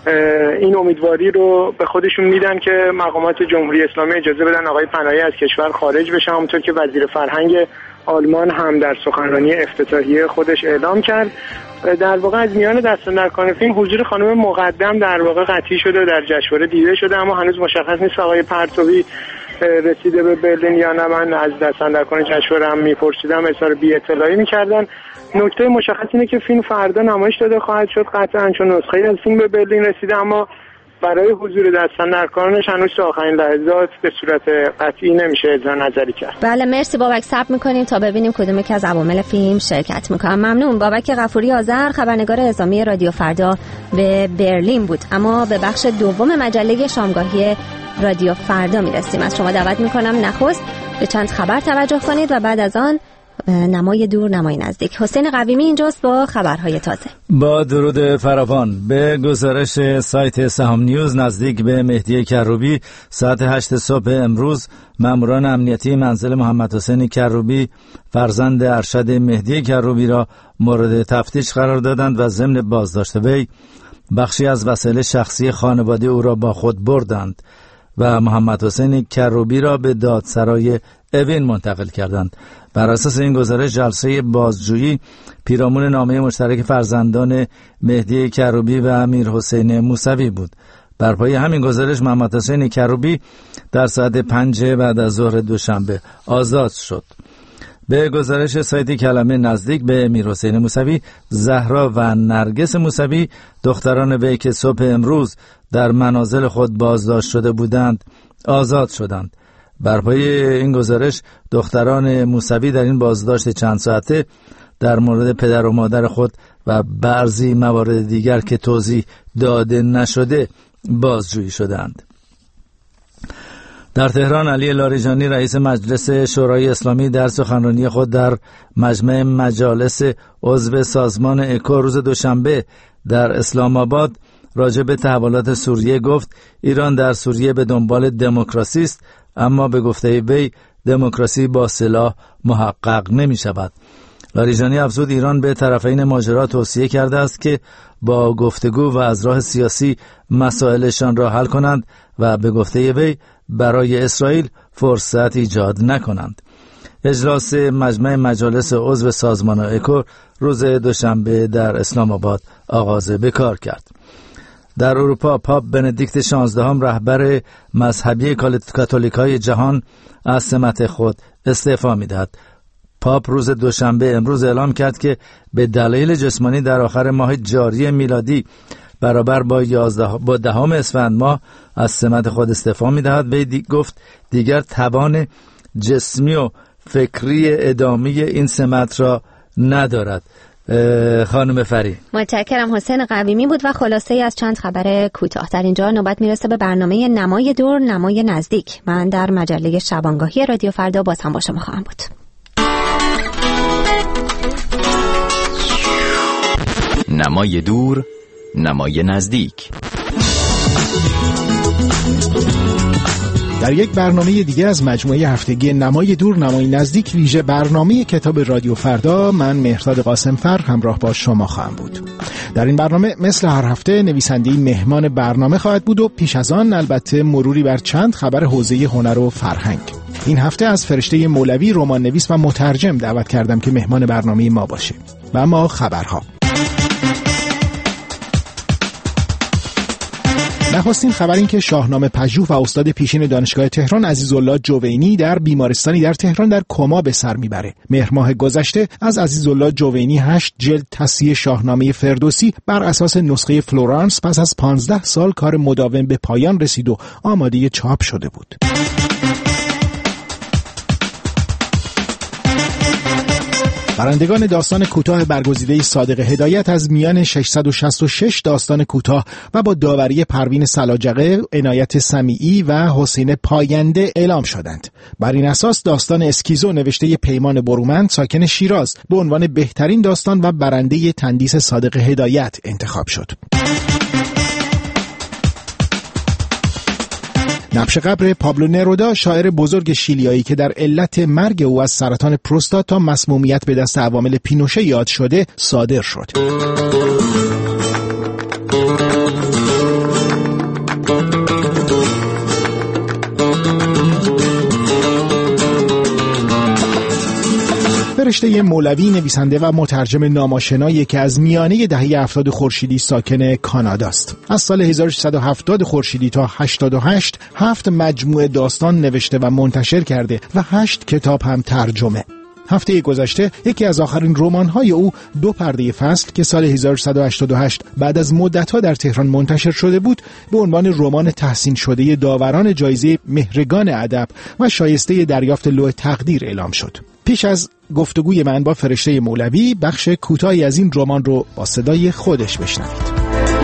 این امیدواری رو به خودشون میدن که مقامات جمهوری اسلامی اجازه بدن آقای پناهی از کشور خارج بشه، همونطور که وزیر فرهنگ آلمان هم در سخنرانی افتتاحیه خودش اعلام کرد. در واقع از میان دستاندرکاران فیلم حضور خانم مقدم در واقع قطعی شده، در جشنواره دیده شده، اما هنوز مشخص نیست آقای پرتوی رسیده به برلین یا نه. من از دستاندرکاران جشنواره هم میپرسیدم، اظهار بی اطلاعی میکردن. نکته مشخص اینه که فیلم فردا نمایش داده خواهد شد قطعا، چون نسخه‌ای از فیلم به برلین رسیده، اما برای حضور دستاندرکارانش هنوز تا آخرین لحظات به صورت قطعی نمیشه اظهار نظری کرد. بله مرسی بابک، صبر میکنیم تا ببینیم کدوم که از عوامل فیلم شرکت میکنن. ممنون. بابک غفوری آذر، خبرنگار اعزامی رادیو فردا به برلین بود. اما به بخش دوم مجله شامگاهی رادیو فردا میرسیم. از شما دعوت میکنم نخست به چند خبر توجه کنید و بعد از آن نمای دور نمای نزدیک. حسین قویمی اینجاست با خبرهای تازه. با درود فراوان. به گزارش سایت سهام نیوز، نزدیک به مهدی کروبی ساعت هشت صبح امروز ماموران امنیتی منزل محمد حسین کروبی فرزند ارشد مهدی کروبی را مورد تفتیش قرار دادند و ضمن بازداشت وی بخشی از وسایل شخصی خانواده او را با خود بردند و محمد حسین کروبی را به دادسرای اوین منتقل کردند. بر اساس این گزارش جلسه بازجویی پیرامون نامه مشترک فرزندان مهدی کروبی و امیر حسین موسوی بود. بر پای همین گزارش محمد حسین کروبی در ساعت پنج بعد از ظهر دوشنبه آزاد شد. به گزارش سایت کلمه، نزدیک به امیر حسین موسوی، زهرا و نرگس موسوی دختران وی که صبح امروز در منازل خود بازداشت شده بودند آزاد شدند. بر پای این گزارش دختران موسوی در این بازداشت چند ساعته در مورد پدر و مادر خود و بعضی موارد دیگر که توضیح داده نشده بازجویی شدند. در تهران، علی لاریجانی رئیس مجلس شورای اسلامی در سخنرانی خود در مجمع مجالس عضو سازمان اکو روز دوشنبه در اسلام آباد راجع به تحولات سوریه گفت ایران در سوریه به دنبال دموکراسی است، اما به گفته وی دموکراسی با سلاح محقق نمی شود. لاریجانی افزود ایران به طرفین ماجرا توصیه کرده است که با گفتگو و از راه سیاسی مسائلشان را حل کنند و به گفته وی برای اسرائیل فرصت ایجاد نکنند. اجلاس مجمع مجالس عضو سازمان اکو روز دوشنبه در اسلام آباد آغاز به کار کرد. در اروپا، پاپ بندیکت شانزدهم رهبر مذهبی کاتولیکای جهان از سمت خود استعفا می‌دهد. پاپ روز دوشنبه امروز اعلام کرد که به دلایل جسمانی در آخر ماه جاری میلادی برابر با یازده با دهم اسفند ماه از سمت خود استعفا می‌دهد. وی دی گفت دیگر توان جسمی و فکری ادامه این سمت را ندارد. خانم فری، متشکرم. حسین قویمی بود و خلاصه ای از چند خبر کوتاه. در اینجا نوبت میرسه به برنامه نمای دور نمای نزدیک. من در مجله شبانگاهی رادیو فردا باز هم با شما خواهم بود. نمای دور نمای نزدیک. در یک برنامه دیگه از مجموعه هفتگی نمای دور نمای نزدیک ویژه برنامه کتاب رادیو فردا، من مهرداد قاسمفر همراه با شما خواهم بود. در این برنامه مثل هر هفته نویسنده مهمان برنامه خواهد بود و پیش از آن البته مروری بر چند خبر حوزه هنر و فرهنگ. این هفته از فرشته مولوی رمان نویس و مترجم دعوت کردم که مهمان برنامه ما باشه. و اما خبرها. نخستین خبر این که شاهنامه پژوه و استاد پیشین دانشگاه تهران عزیزالله جوینی در بیمارستانی در تهران در کما به سر میبره. مهر ماه گذشته از عزیزالله جوینی هشت جلد تصحیح شاهنامه فردوسی بر اساس نسخه فلورانس پس از پانزده سال کار مداوم به پایان رسید و آماده چاپ شده بود. برندگان داستان کوتاه برگزیده صادق هدایت از میان ششصد و شصت و شش داستان کوتاه و با داوری پروین سلاجقه، عنایت سمیعی و حسین پاینده اعلام شدند. بر این اساس داستان اسکیزو نوشته پیمان برومند ساکن شیراز به عنوان بهترین داستان و برنده تندیس صادق هدایت انتخاب شد. نبش قبر پابلو نرودا، شاعر بزرگ شیلیایی که در علت مرگ او از سرطان پروستات تا مسمومیت به دست عوامل پینوشه یاد شده، صادر شد. فرشته مولوی نویسنده و مترجم ناماشنایی که از میانه دهه هفتاد خورشیدی ساکن کاناداست. از سال هزار و ششصد و هفتاد خورشیدی تا هشتاد و هشت هفت مجموعه داستان نوشته و منتشر کرده و هشت کتاب هم ترجمه. هفته گذشته یکی از آخرین رمان‌های او، دو پرده فصل که سال هزار و سیصد و هشتاد و هشت بعد از مدت‌ها در تهران منتشر شده بود، به عنوان رمان تحسین شده داوران جایزه مهرگان ادب و شایسته دریافت لوح تقدیر اعلام شد. پیش از گفتگوی من با فرشته مولوی، بخش کوتاهی از این رمان رو با صدای خودش بشنوید.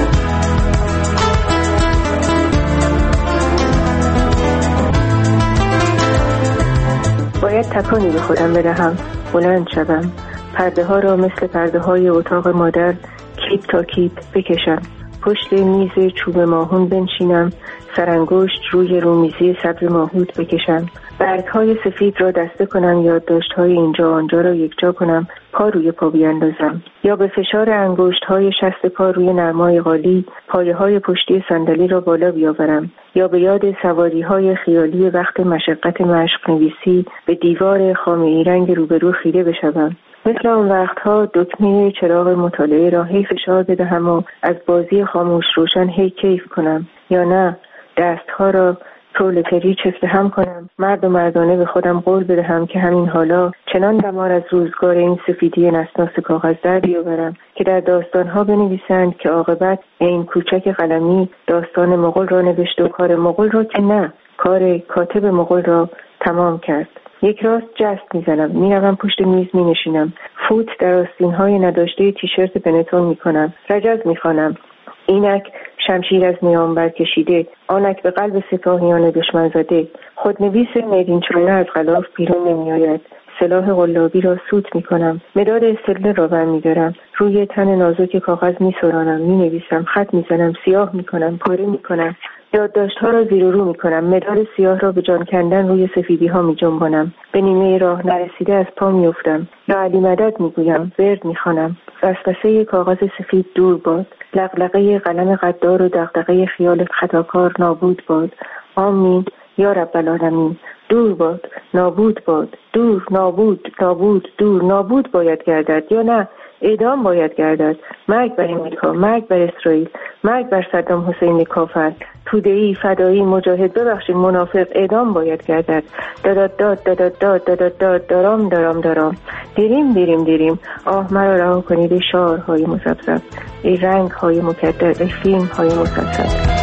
باید تکانی به خودم بدهم، بلند شدم، پرده ها را مثل پرده های اتاق مادر کیپ تا کیپ بکشم، پشت میز چوب ماهون بنشینم، سرانگشت روی رومیزی سبز ماهوت بکشم، برگ های سفید را دسته کنم، یادداشت های اینجا آنجا را یکجا کنم، پا روی پا بیاندازم، یا به فشار انگشت های شست پا روی نرمای قالی پایه های پشتی صندلی را بالا بیاورم، یا به یاد سواری های خیالی وقت مشقت مشق نویسی به دیوار خامه‌ای رنگ روبرو خیره بشوم. مثل آن وقتها دکمه چراغ مطالعه را هی فشار بدهم و از بازی خاموش روشن هی کیف کنم، یا نه دستها را پرولتری چفت هم کنم، مرد و مردانه به خودم قول بدهم که همین حالا چنان دمار از روزگار این سفیدی نسناس کاغذ در بیاورم که در داستانها بنویسند که عاقبت این کوچک قلمی داستان مغول را نوشت و کار مغول را که نه، کار کاتب مغول را تمام کرد. یک راست جست میزنم، میروم پشت میز مینشینم، فوت در آستینهای نداشته تیشرت بنتون میکنم، رجز میخوانم، اینک شمشیر از نیام برکشیده، آنک به قلب سپاهیان دشمن زده، خودنویس میدین چانه از غلاف بیرون نمی آید، سلاح قلابی را سوت می کنم، مداد استله را بر می دارم، روی تن نازک کاغذ می سرانم، می نویسم، خط می زنم، سیاه می کنم، پاره می کنم، یادداشت ها را زیر و رو می کنم، مداد سیاه را به جان کندن روی سفیدی ها می جنبانم، به نیمه راه نرسیده از پا می افتم، یا علی مدد می گویم، ورد می خوانم، وسوسه کاغذ سفید دور باد، لغلقه قلم قدار و دغدغه خیال خطاکار نابود باد، آمین یا رب العالمین، دور باد، نابود باد، دور، نابود، نابود، دور، نابود باید گردد یا نه اعدام باید گردد، مرگ بر امریکا، مرگ بر اسرائیل، مرگ بر صدام حسین کافر، توده‌ای، فدایی، مجاهد، ببخشید منافق، اعدام باید گردد، داد داد داد داد داد داد دارام دارام دارام، دیریم دیریم دیریم، آه مرا رها کنید ای شعارهای مسبسب، ای رنگ‌های مکدر، ای فیلم‌های مسلسل.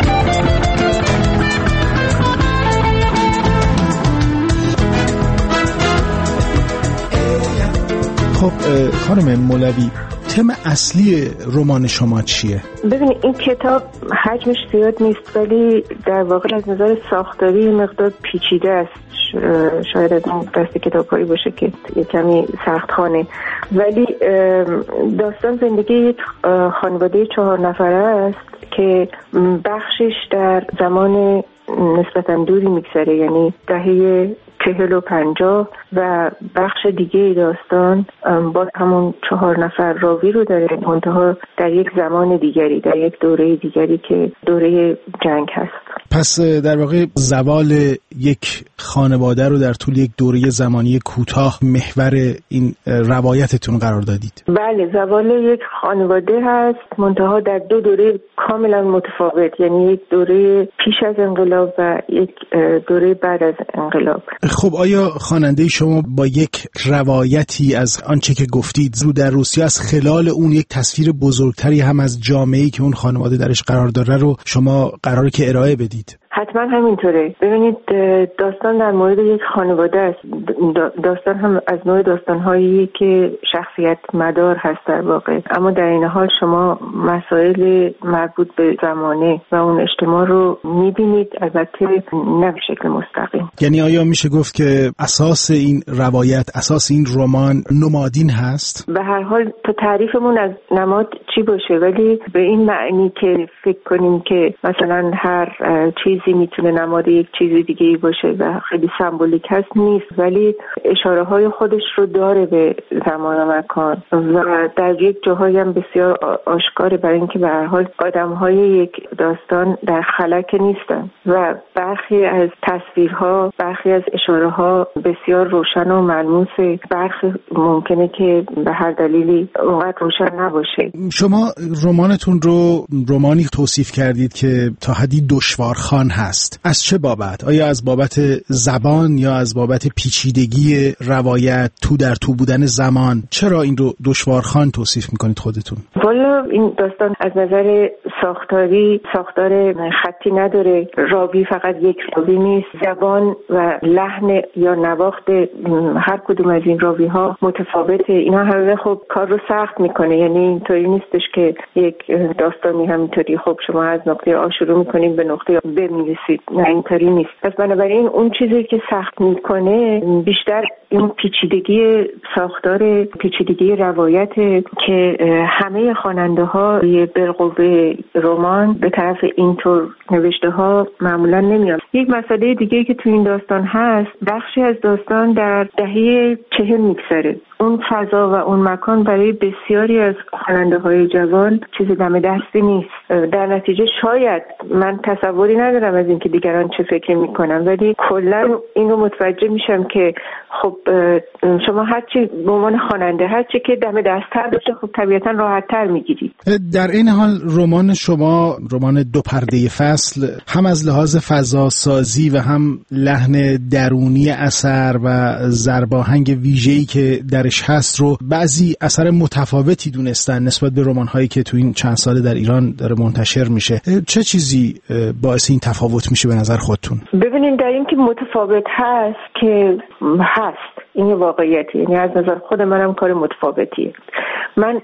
خب خانم مولوی، تم اصلی رمان شما چیه؟ ببینید این کتاب حجمش زیاد نیست ولی در واقع از نظر ساختاری مقدار پیچیده است. شاید از اون دسته کتاب‌هایی باشه که یه کمی سخت‌خوانه، ولی داستان زندگی یک خانواده چهار نفره است که بخشش در زمان نسبتا دوری میگذره، یعنی دهه چهل و پنجاه و بخش دیگه داستان با همون چهار نفر راوی رو داره، منتها در یک زمان دیگری، در یک دوره دیگری که دوره جنگ هست. پس در واقع زوال یک خانواده رو در طول یک دوره زمانی کوتاه محور این روایتتون قرار دادید. بله، زوال یک خانواده هست، منتها در دو دوره کاملا متفاوت، یعنی یک دوره پیش از انقلاب و یک دوره بعد از انقلاب. خب آیا خواننده شما با یک روایتی از آنچه که گفتید رو در روسیه از خلال اون یک تصویر بزرگتری هم از جامعه‌ای که اون خانواده درش قرار داره رو شما قراره که ارائه بدید؟ حتما همینطوره. ببینید، داستان در مورد یک خانواده است. داستان هم از نوع داستان‌هایی که شخصیت مدار هست در واقع، اما در این حال شما مسائل مربوط به زمانه و اون اجتماع رو می‌بینید، البته نه به شکل مستقیم. یعنی آیا میشه گفت که اساس این روایت، اساس این رمان نمادین هست؟ به هر حال تو تعریفمون از نماد چی باشه، ولی به این معنی که فکر کنیم که مثلا هر چیز میتونه نماد یک چیز دیگه ای باشه و خیلی سمبولیک هست نیست، ولی اشاره های خودش رو داره به زمان و مکان و در یک جاهایی هم بسیار آشکاره، برای اینکه به هر حال آدم های یک داستان در خلک نیستن و برخی از تصویرها، برخی از اشاره ها بسیار روشن و ملموسه، برخی ممکنه که به هر دلیلی اونقدر روشن نباشه. شما رمانتون رو رمانی توصیف کردید که تا حدی دشوارخوان هست. از چه بابت؟ آیا از بابت زبان یا از بابت پیچیدگی روایت، تو در تو بودن زمان؟ چرا این رو دشوارخوان توصیف میکنید خودتون؟ والا این داستان از نظر ساختاری ساختار خطی نداره. راوی فقط یک راوی نیست. زبان و لحن یا نواخت هر کدوم از این راوی ها متفاوته. اینا همه خب کار رو سخت میکنه. یعنی اینطوری نیستش که یک داستانی همینطوری خب شما از نقطه آ شروع میکنید به نقطه ب میرسید. نه، اینطوری نیست. پس بنابراین اون چیزی که سخت میکنه بیشتر این پیچیدگی ساختار، پیچیدگی روایت که همه خواننده ها بالقوه رمان به طرف اینطور نوشته ها معمولا نمیاد. یک مسئله دیگه که تو این داستان هست، بخشی از داستان در دهه چهل میگذره. اون فضا و اون مکان برای بسیاری از خواننده های جوان چیز دم دستی نیست. در نتیجه شاید، من تصوری ندارم از اینکه دیگران چه فکر میکنن، ولی کلا این رو متوجه میشم که خب شما هرچی به عنوان خواننده هرچی که دم دست‌تر باشه خب طبیعتا راحت‌تر میگیرید. در این حال رمان شما، رمان دو پرده فصل، هم از لحاظ فضا سازی و هم لحن درونی اثر و ضرباهنگ ویژه‌ای که درش هست رو بعضی اثر متفاوتی دونستن نسبت به رمان‌هایی که تو این چند سال در ایران داره منتشر میشه. چه چیزی باعث این تفاوت میشه به نظر خودتون؟ ببینید، در این که متفاوت هست که هست، این واقعیتی، یعنی از نظر خود منم کار متفاوتیه. من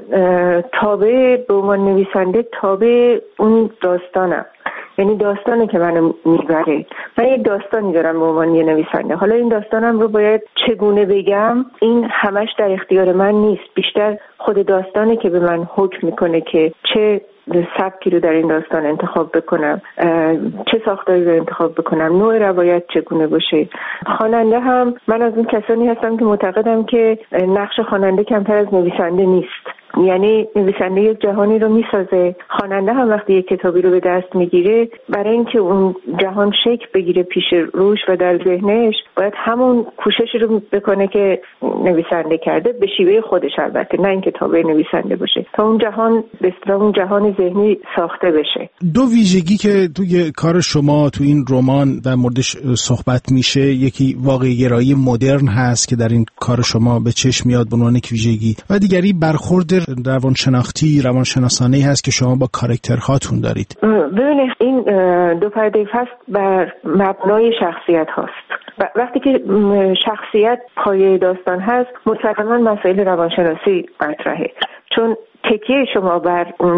تابع به عنوان نویسنده تابع اون داستانم، یعنی داستانی که منو میبره. من یه داستانی دارم به عنوان یه نویسنده. حالا این داستانم رو باید چگونه بگم، این همش در اختیار من نیست. بیشتر خود داستانی که به من حکم میکنه که چه سبکی رو در این داستان انتخاب بکنم، چه ساختاری رو انتخاب بکنم، نوع روایت چگونه باشه. خواننده هم، من از اون کسانی هستم که معتقدم که نقش خواننده کمتر از نویسنده نیست. یعنی نویسنده یک جهانی رو میسازه، خواننده هم وقتی یک کتابی رو به دست میگیره، برای اینکه اون جهان شکل بگیره پیش روش و در ذهنش، باید همون کوششی رو بکنه که نویسنده کرده، به شیوه خودش البته، نه اینکه تابع نویسنده باشه، تا اون جهان به اصطلاح اون جهان ذهنی ساخته بشه. دو ویژگی که توی کار شما تو این رمان در موردش صحبت میشه، یکی واقعی گرایی مدرن هست که در این کار شما به چشم میاد به عنوان یک ویژگی، و دیگری برخورد روانشناختی، روانشناسانه‌ای هست که شما با کاراکترهاتون دارید. ببینید، این دو پرده فصل بر مبنای شخصیت هاست. وقتی که شخصیت پایه داستان هست، مسلماً مسائل روانشناسی مطرحه، چون تکیه شما بر اون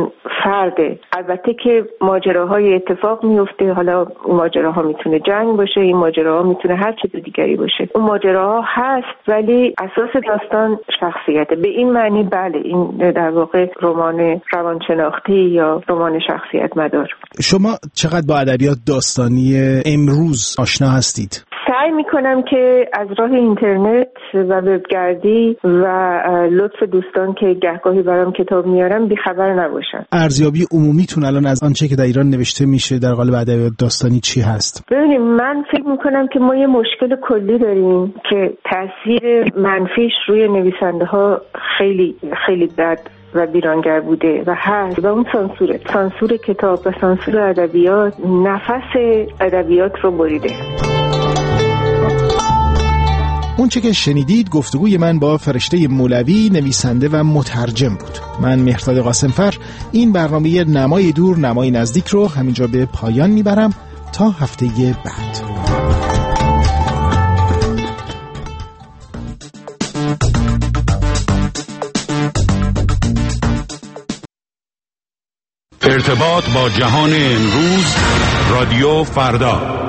فرده. البته که ماجراهای اتفاق میفته، حالا اون ماجراها میتونه جنگ باشه، این ماجراها میتونه هر چیز دیگری باشه، اون ماجراها هست، ولی اساس داستان شخصیته. به این معنی بله، این در واقع رمان روانشناختی یا رمان شخصیت مدار. شما چقدر با ادبیات داستانی امروز آشنا هستید؟ سعی میکنم که از راه اینترنت و وبگردی و لطف دوستان که گهگاهی برام کتاب میارن بیخبر نباشم. ارزیابی عمومیتون الان از آنچه که در ایران نوشته میشه در قالب ادبیات داستانی چی هست؟ ببینید، من فکر میکنم که ما یه مشکل کلی داریم که تاثیر منفیش روی نویسنده ها خیلی خیلی بد و بیرانگر بوده و هست و اون سانسوره سانسور کتاب و سانسور ادبیات نفس ادبیات رو بریده. اون چه که شنیدید گفتگوی من با فرشته مولوی، نویسنده و مترجم بود. من مهرداد قاسمفر این برنامه نمای دور نمای نزدیک رو همینجا به پایان میبرم تا هفته بعد. ارتباط با جهان امروز، رادیو فردا.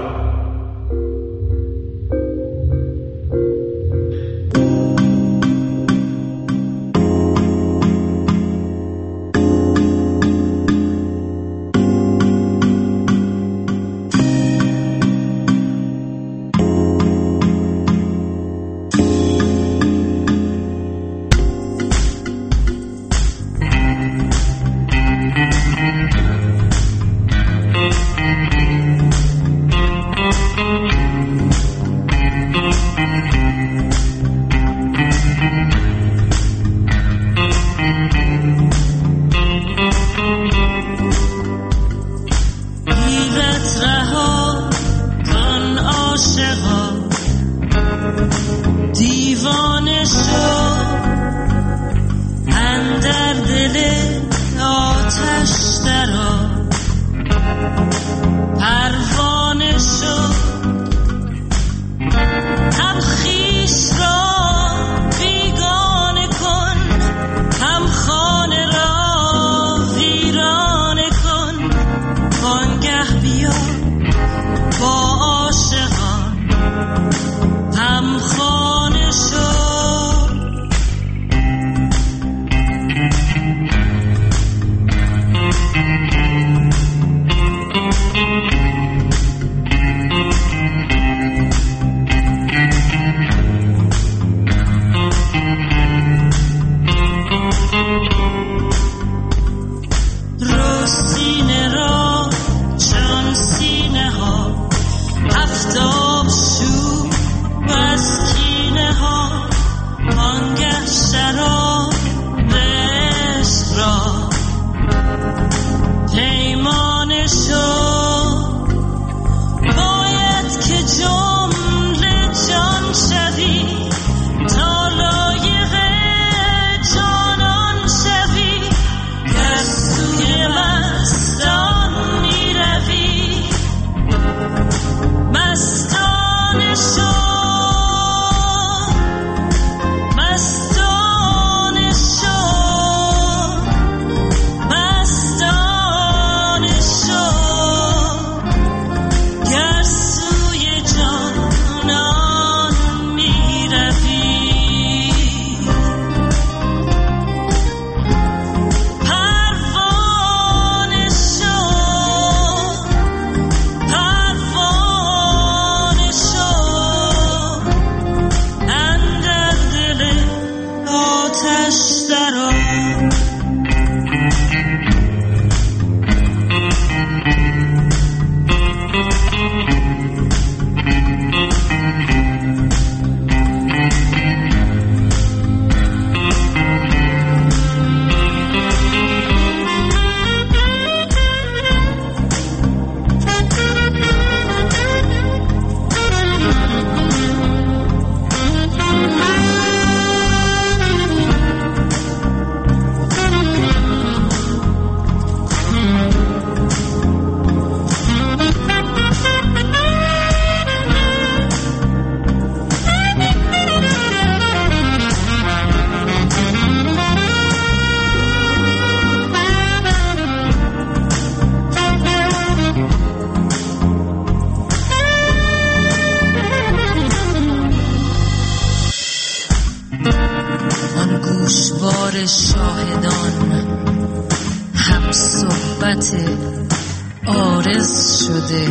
محبت عارض شده،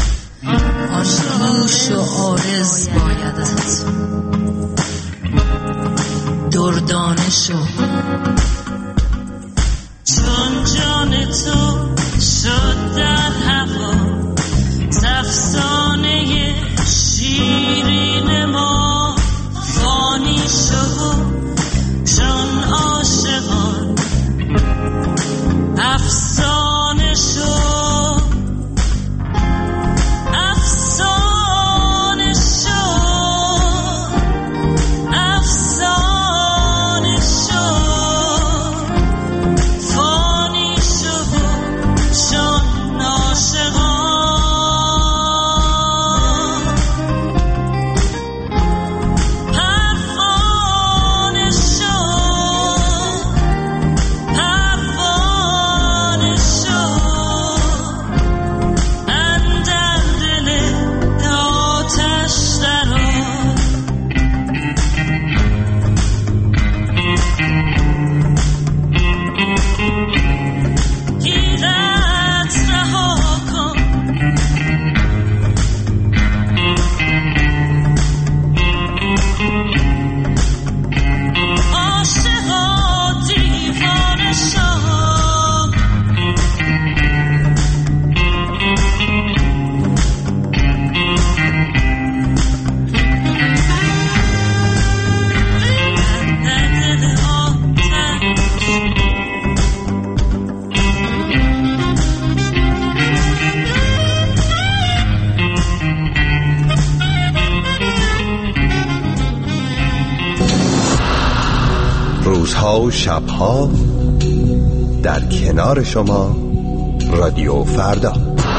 آشوش و عارض بایدت دردانه شو، چون جان تو شد در هوا افسانه شیرین ما، فانی شو چون عاشقان افسانه شو. روزها و شبها در کنار شما رادیو فردا.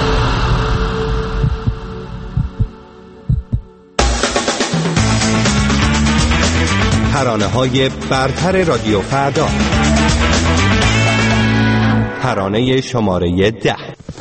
ترانه‌های برتر رادیو فردا. ترانه شماره ده.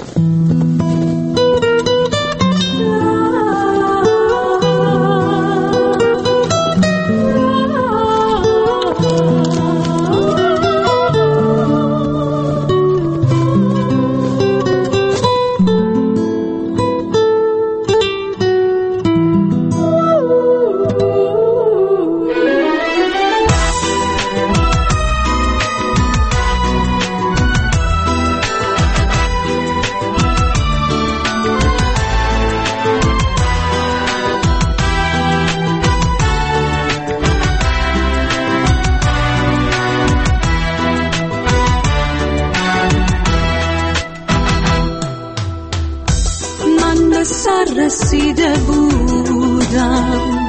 رسیده بودم،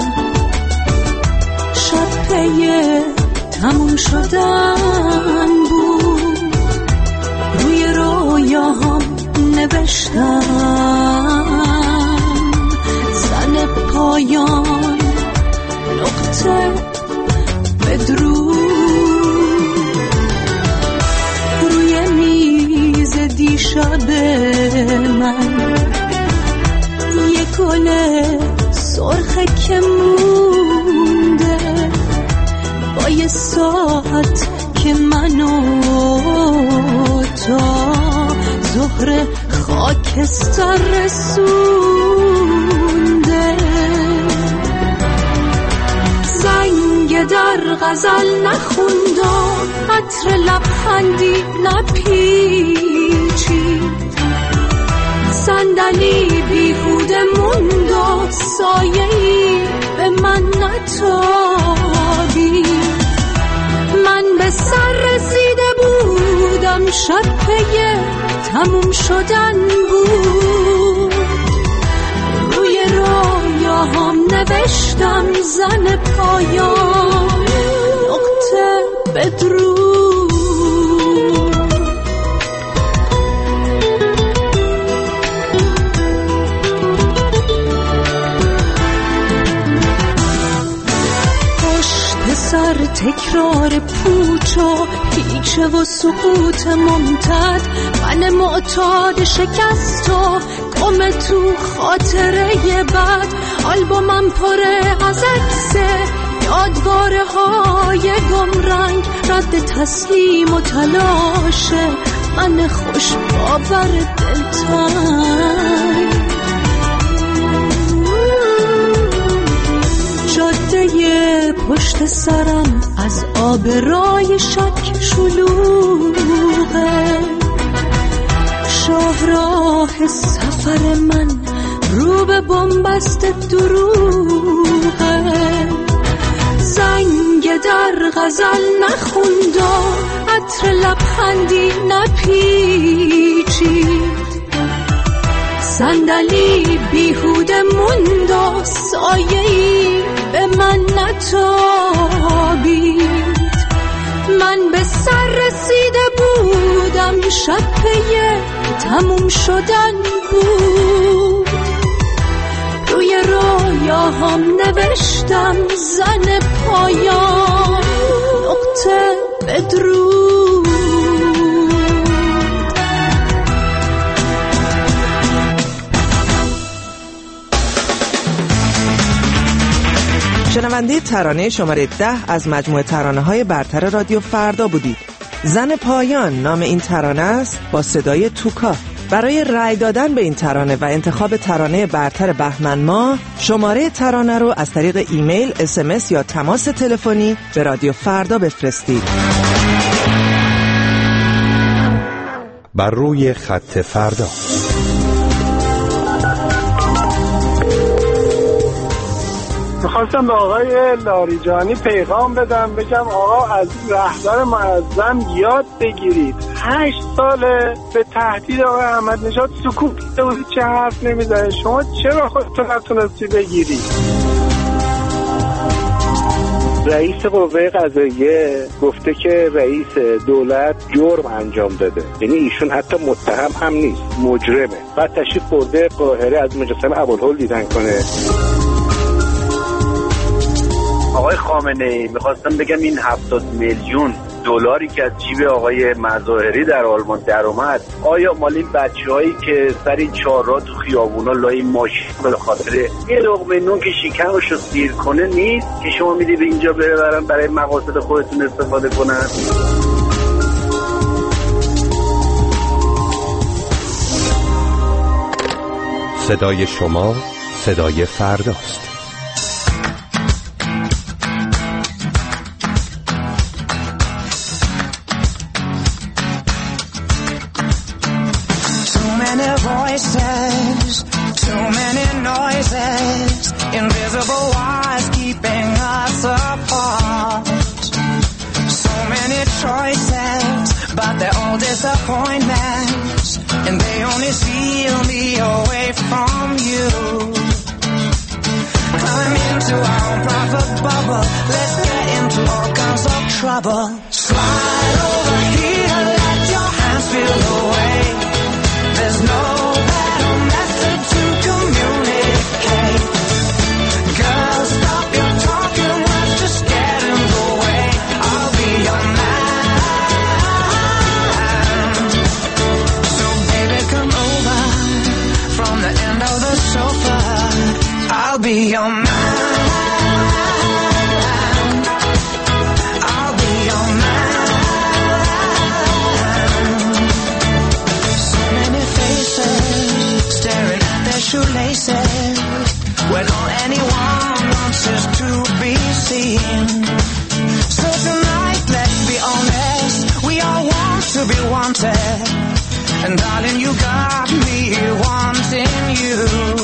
شب پی تموم شدن بود، روی رویاهم نوشتم زن پایان نقطه بدرود، روی میز دیشب من گل سرخه که مونده، با یه ساعت که منو تا ظهر خاکستر رسونده، زنگ در غزل نخوندم، عطر لبخندی نپیچید، صندلی بیهوده موند و سایه‌ای به من نتابید، من به سر رسیده بودم، شب پی تموم شدن بود، روی رویاهام نوشتم زن پایان نقطه بدرود. سر تکرار پوچ و پیچه و سقوط ممتد، من معتاد شکست و گم تو خاطره بد، آلبومم پره از عکس یادواره های گمرنگ رد تسلیم و تلاشه من خوش باور دلتنگ. جاده پشت سرم از آبرای شک شلوغه، شاهراه سفر من رو به بنبست دروغه. زنگ در غزل نخوند و عطر لبخندی نپیچید، صندلی بیهوده موند و سایه‌ای به من نتابید. من به سر رسیده بودم، شب پی تموم شدن بود. روی رویاهام نوشتم زن پایان نقطه بدرود. شنونده ترانه شماره ده از مجموعه ترانه های برتر رادیو فردا بودید. زن پایان نام این ترانه است با صدای توکا. برای رأی دادن به این ترانه و انتخاب ترانه برتر بهمن ماه شماره ترانه رو از طریق ایمیل، اس ام اس یا تماس تلفنی به رادیو فردا بفرستید. بر روی خط فردا. میخواستم به آقای لاریجانی پیغام بدم، بگم آقا از رهبر معظم یاد بگیرید. هشت ساله به تهدید آقای احمد نژاد سکوت کرده بود، چه حرف نمیزنه. شما چرا خودتون نتونستی بگیری؟ رئیس قوه قضاییه گفته که رئیس دولت جرم انجام داده، یعنی ایشون حتی متهم هم نیست، مجرمه. بعد تشریف برده قاهره از مجسمه ابوالهول دیدن کنه. آقای خامنه ای میخواستم بگم این هفتاد میلیون دلاری که از جیب آقای مظاهری در آلمان در اومد، آیا مال این بچه‌هایی که سر این چهارراه تو خیابونا لای ماشین به خاطر یه لقمه نون که شکمشو سیر کنه نیست که شما میدی به اینجا ببرن برای مقاصد خودتون استفاده کنن؟ صدای شما صدای فرداست. Voices, too many noises, invisible wires keeping us apart. So many choices, but they're all disappointments, and they only steal me away from you. Climb into our own private bubble, let's get into all kinds of trouble. Slide over here, let your hands feel the way. There's no better method to communicate. Girl, stop your talking, let's just get in the way. I'll be your man. So baby, come over from the end of the sofa. I'll be your man. I'll be your man. Staring at their shoelaces when all anyone wants is to be seen. So tonight, let's be honest, we all want to be wanted, and darling, you got me wanting you.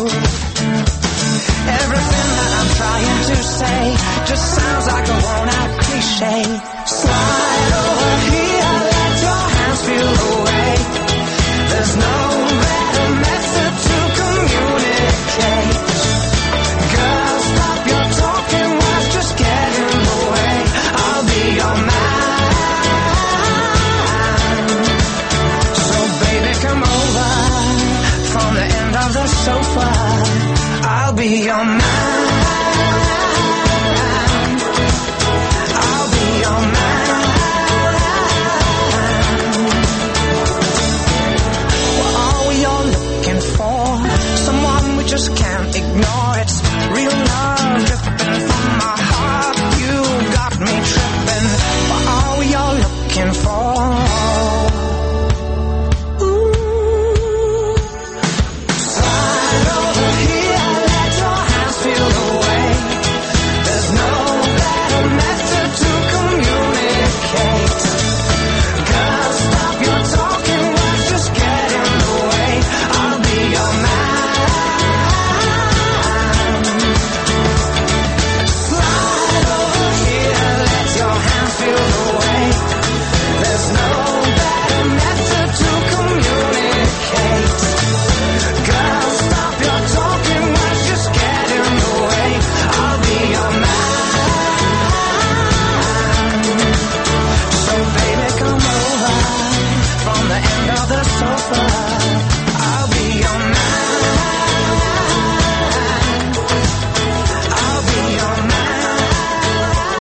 Everything that I'm trying to say just sounds like a worn-out cliche. Slide over here, let your hands feel the way. There's no better method to communicate. Girl, stop your talking, let's just get in the way. I'll be your man. So baby, come over from the end of the sofa. I'll be your man.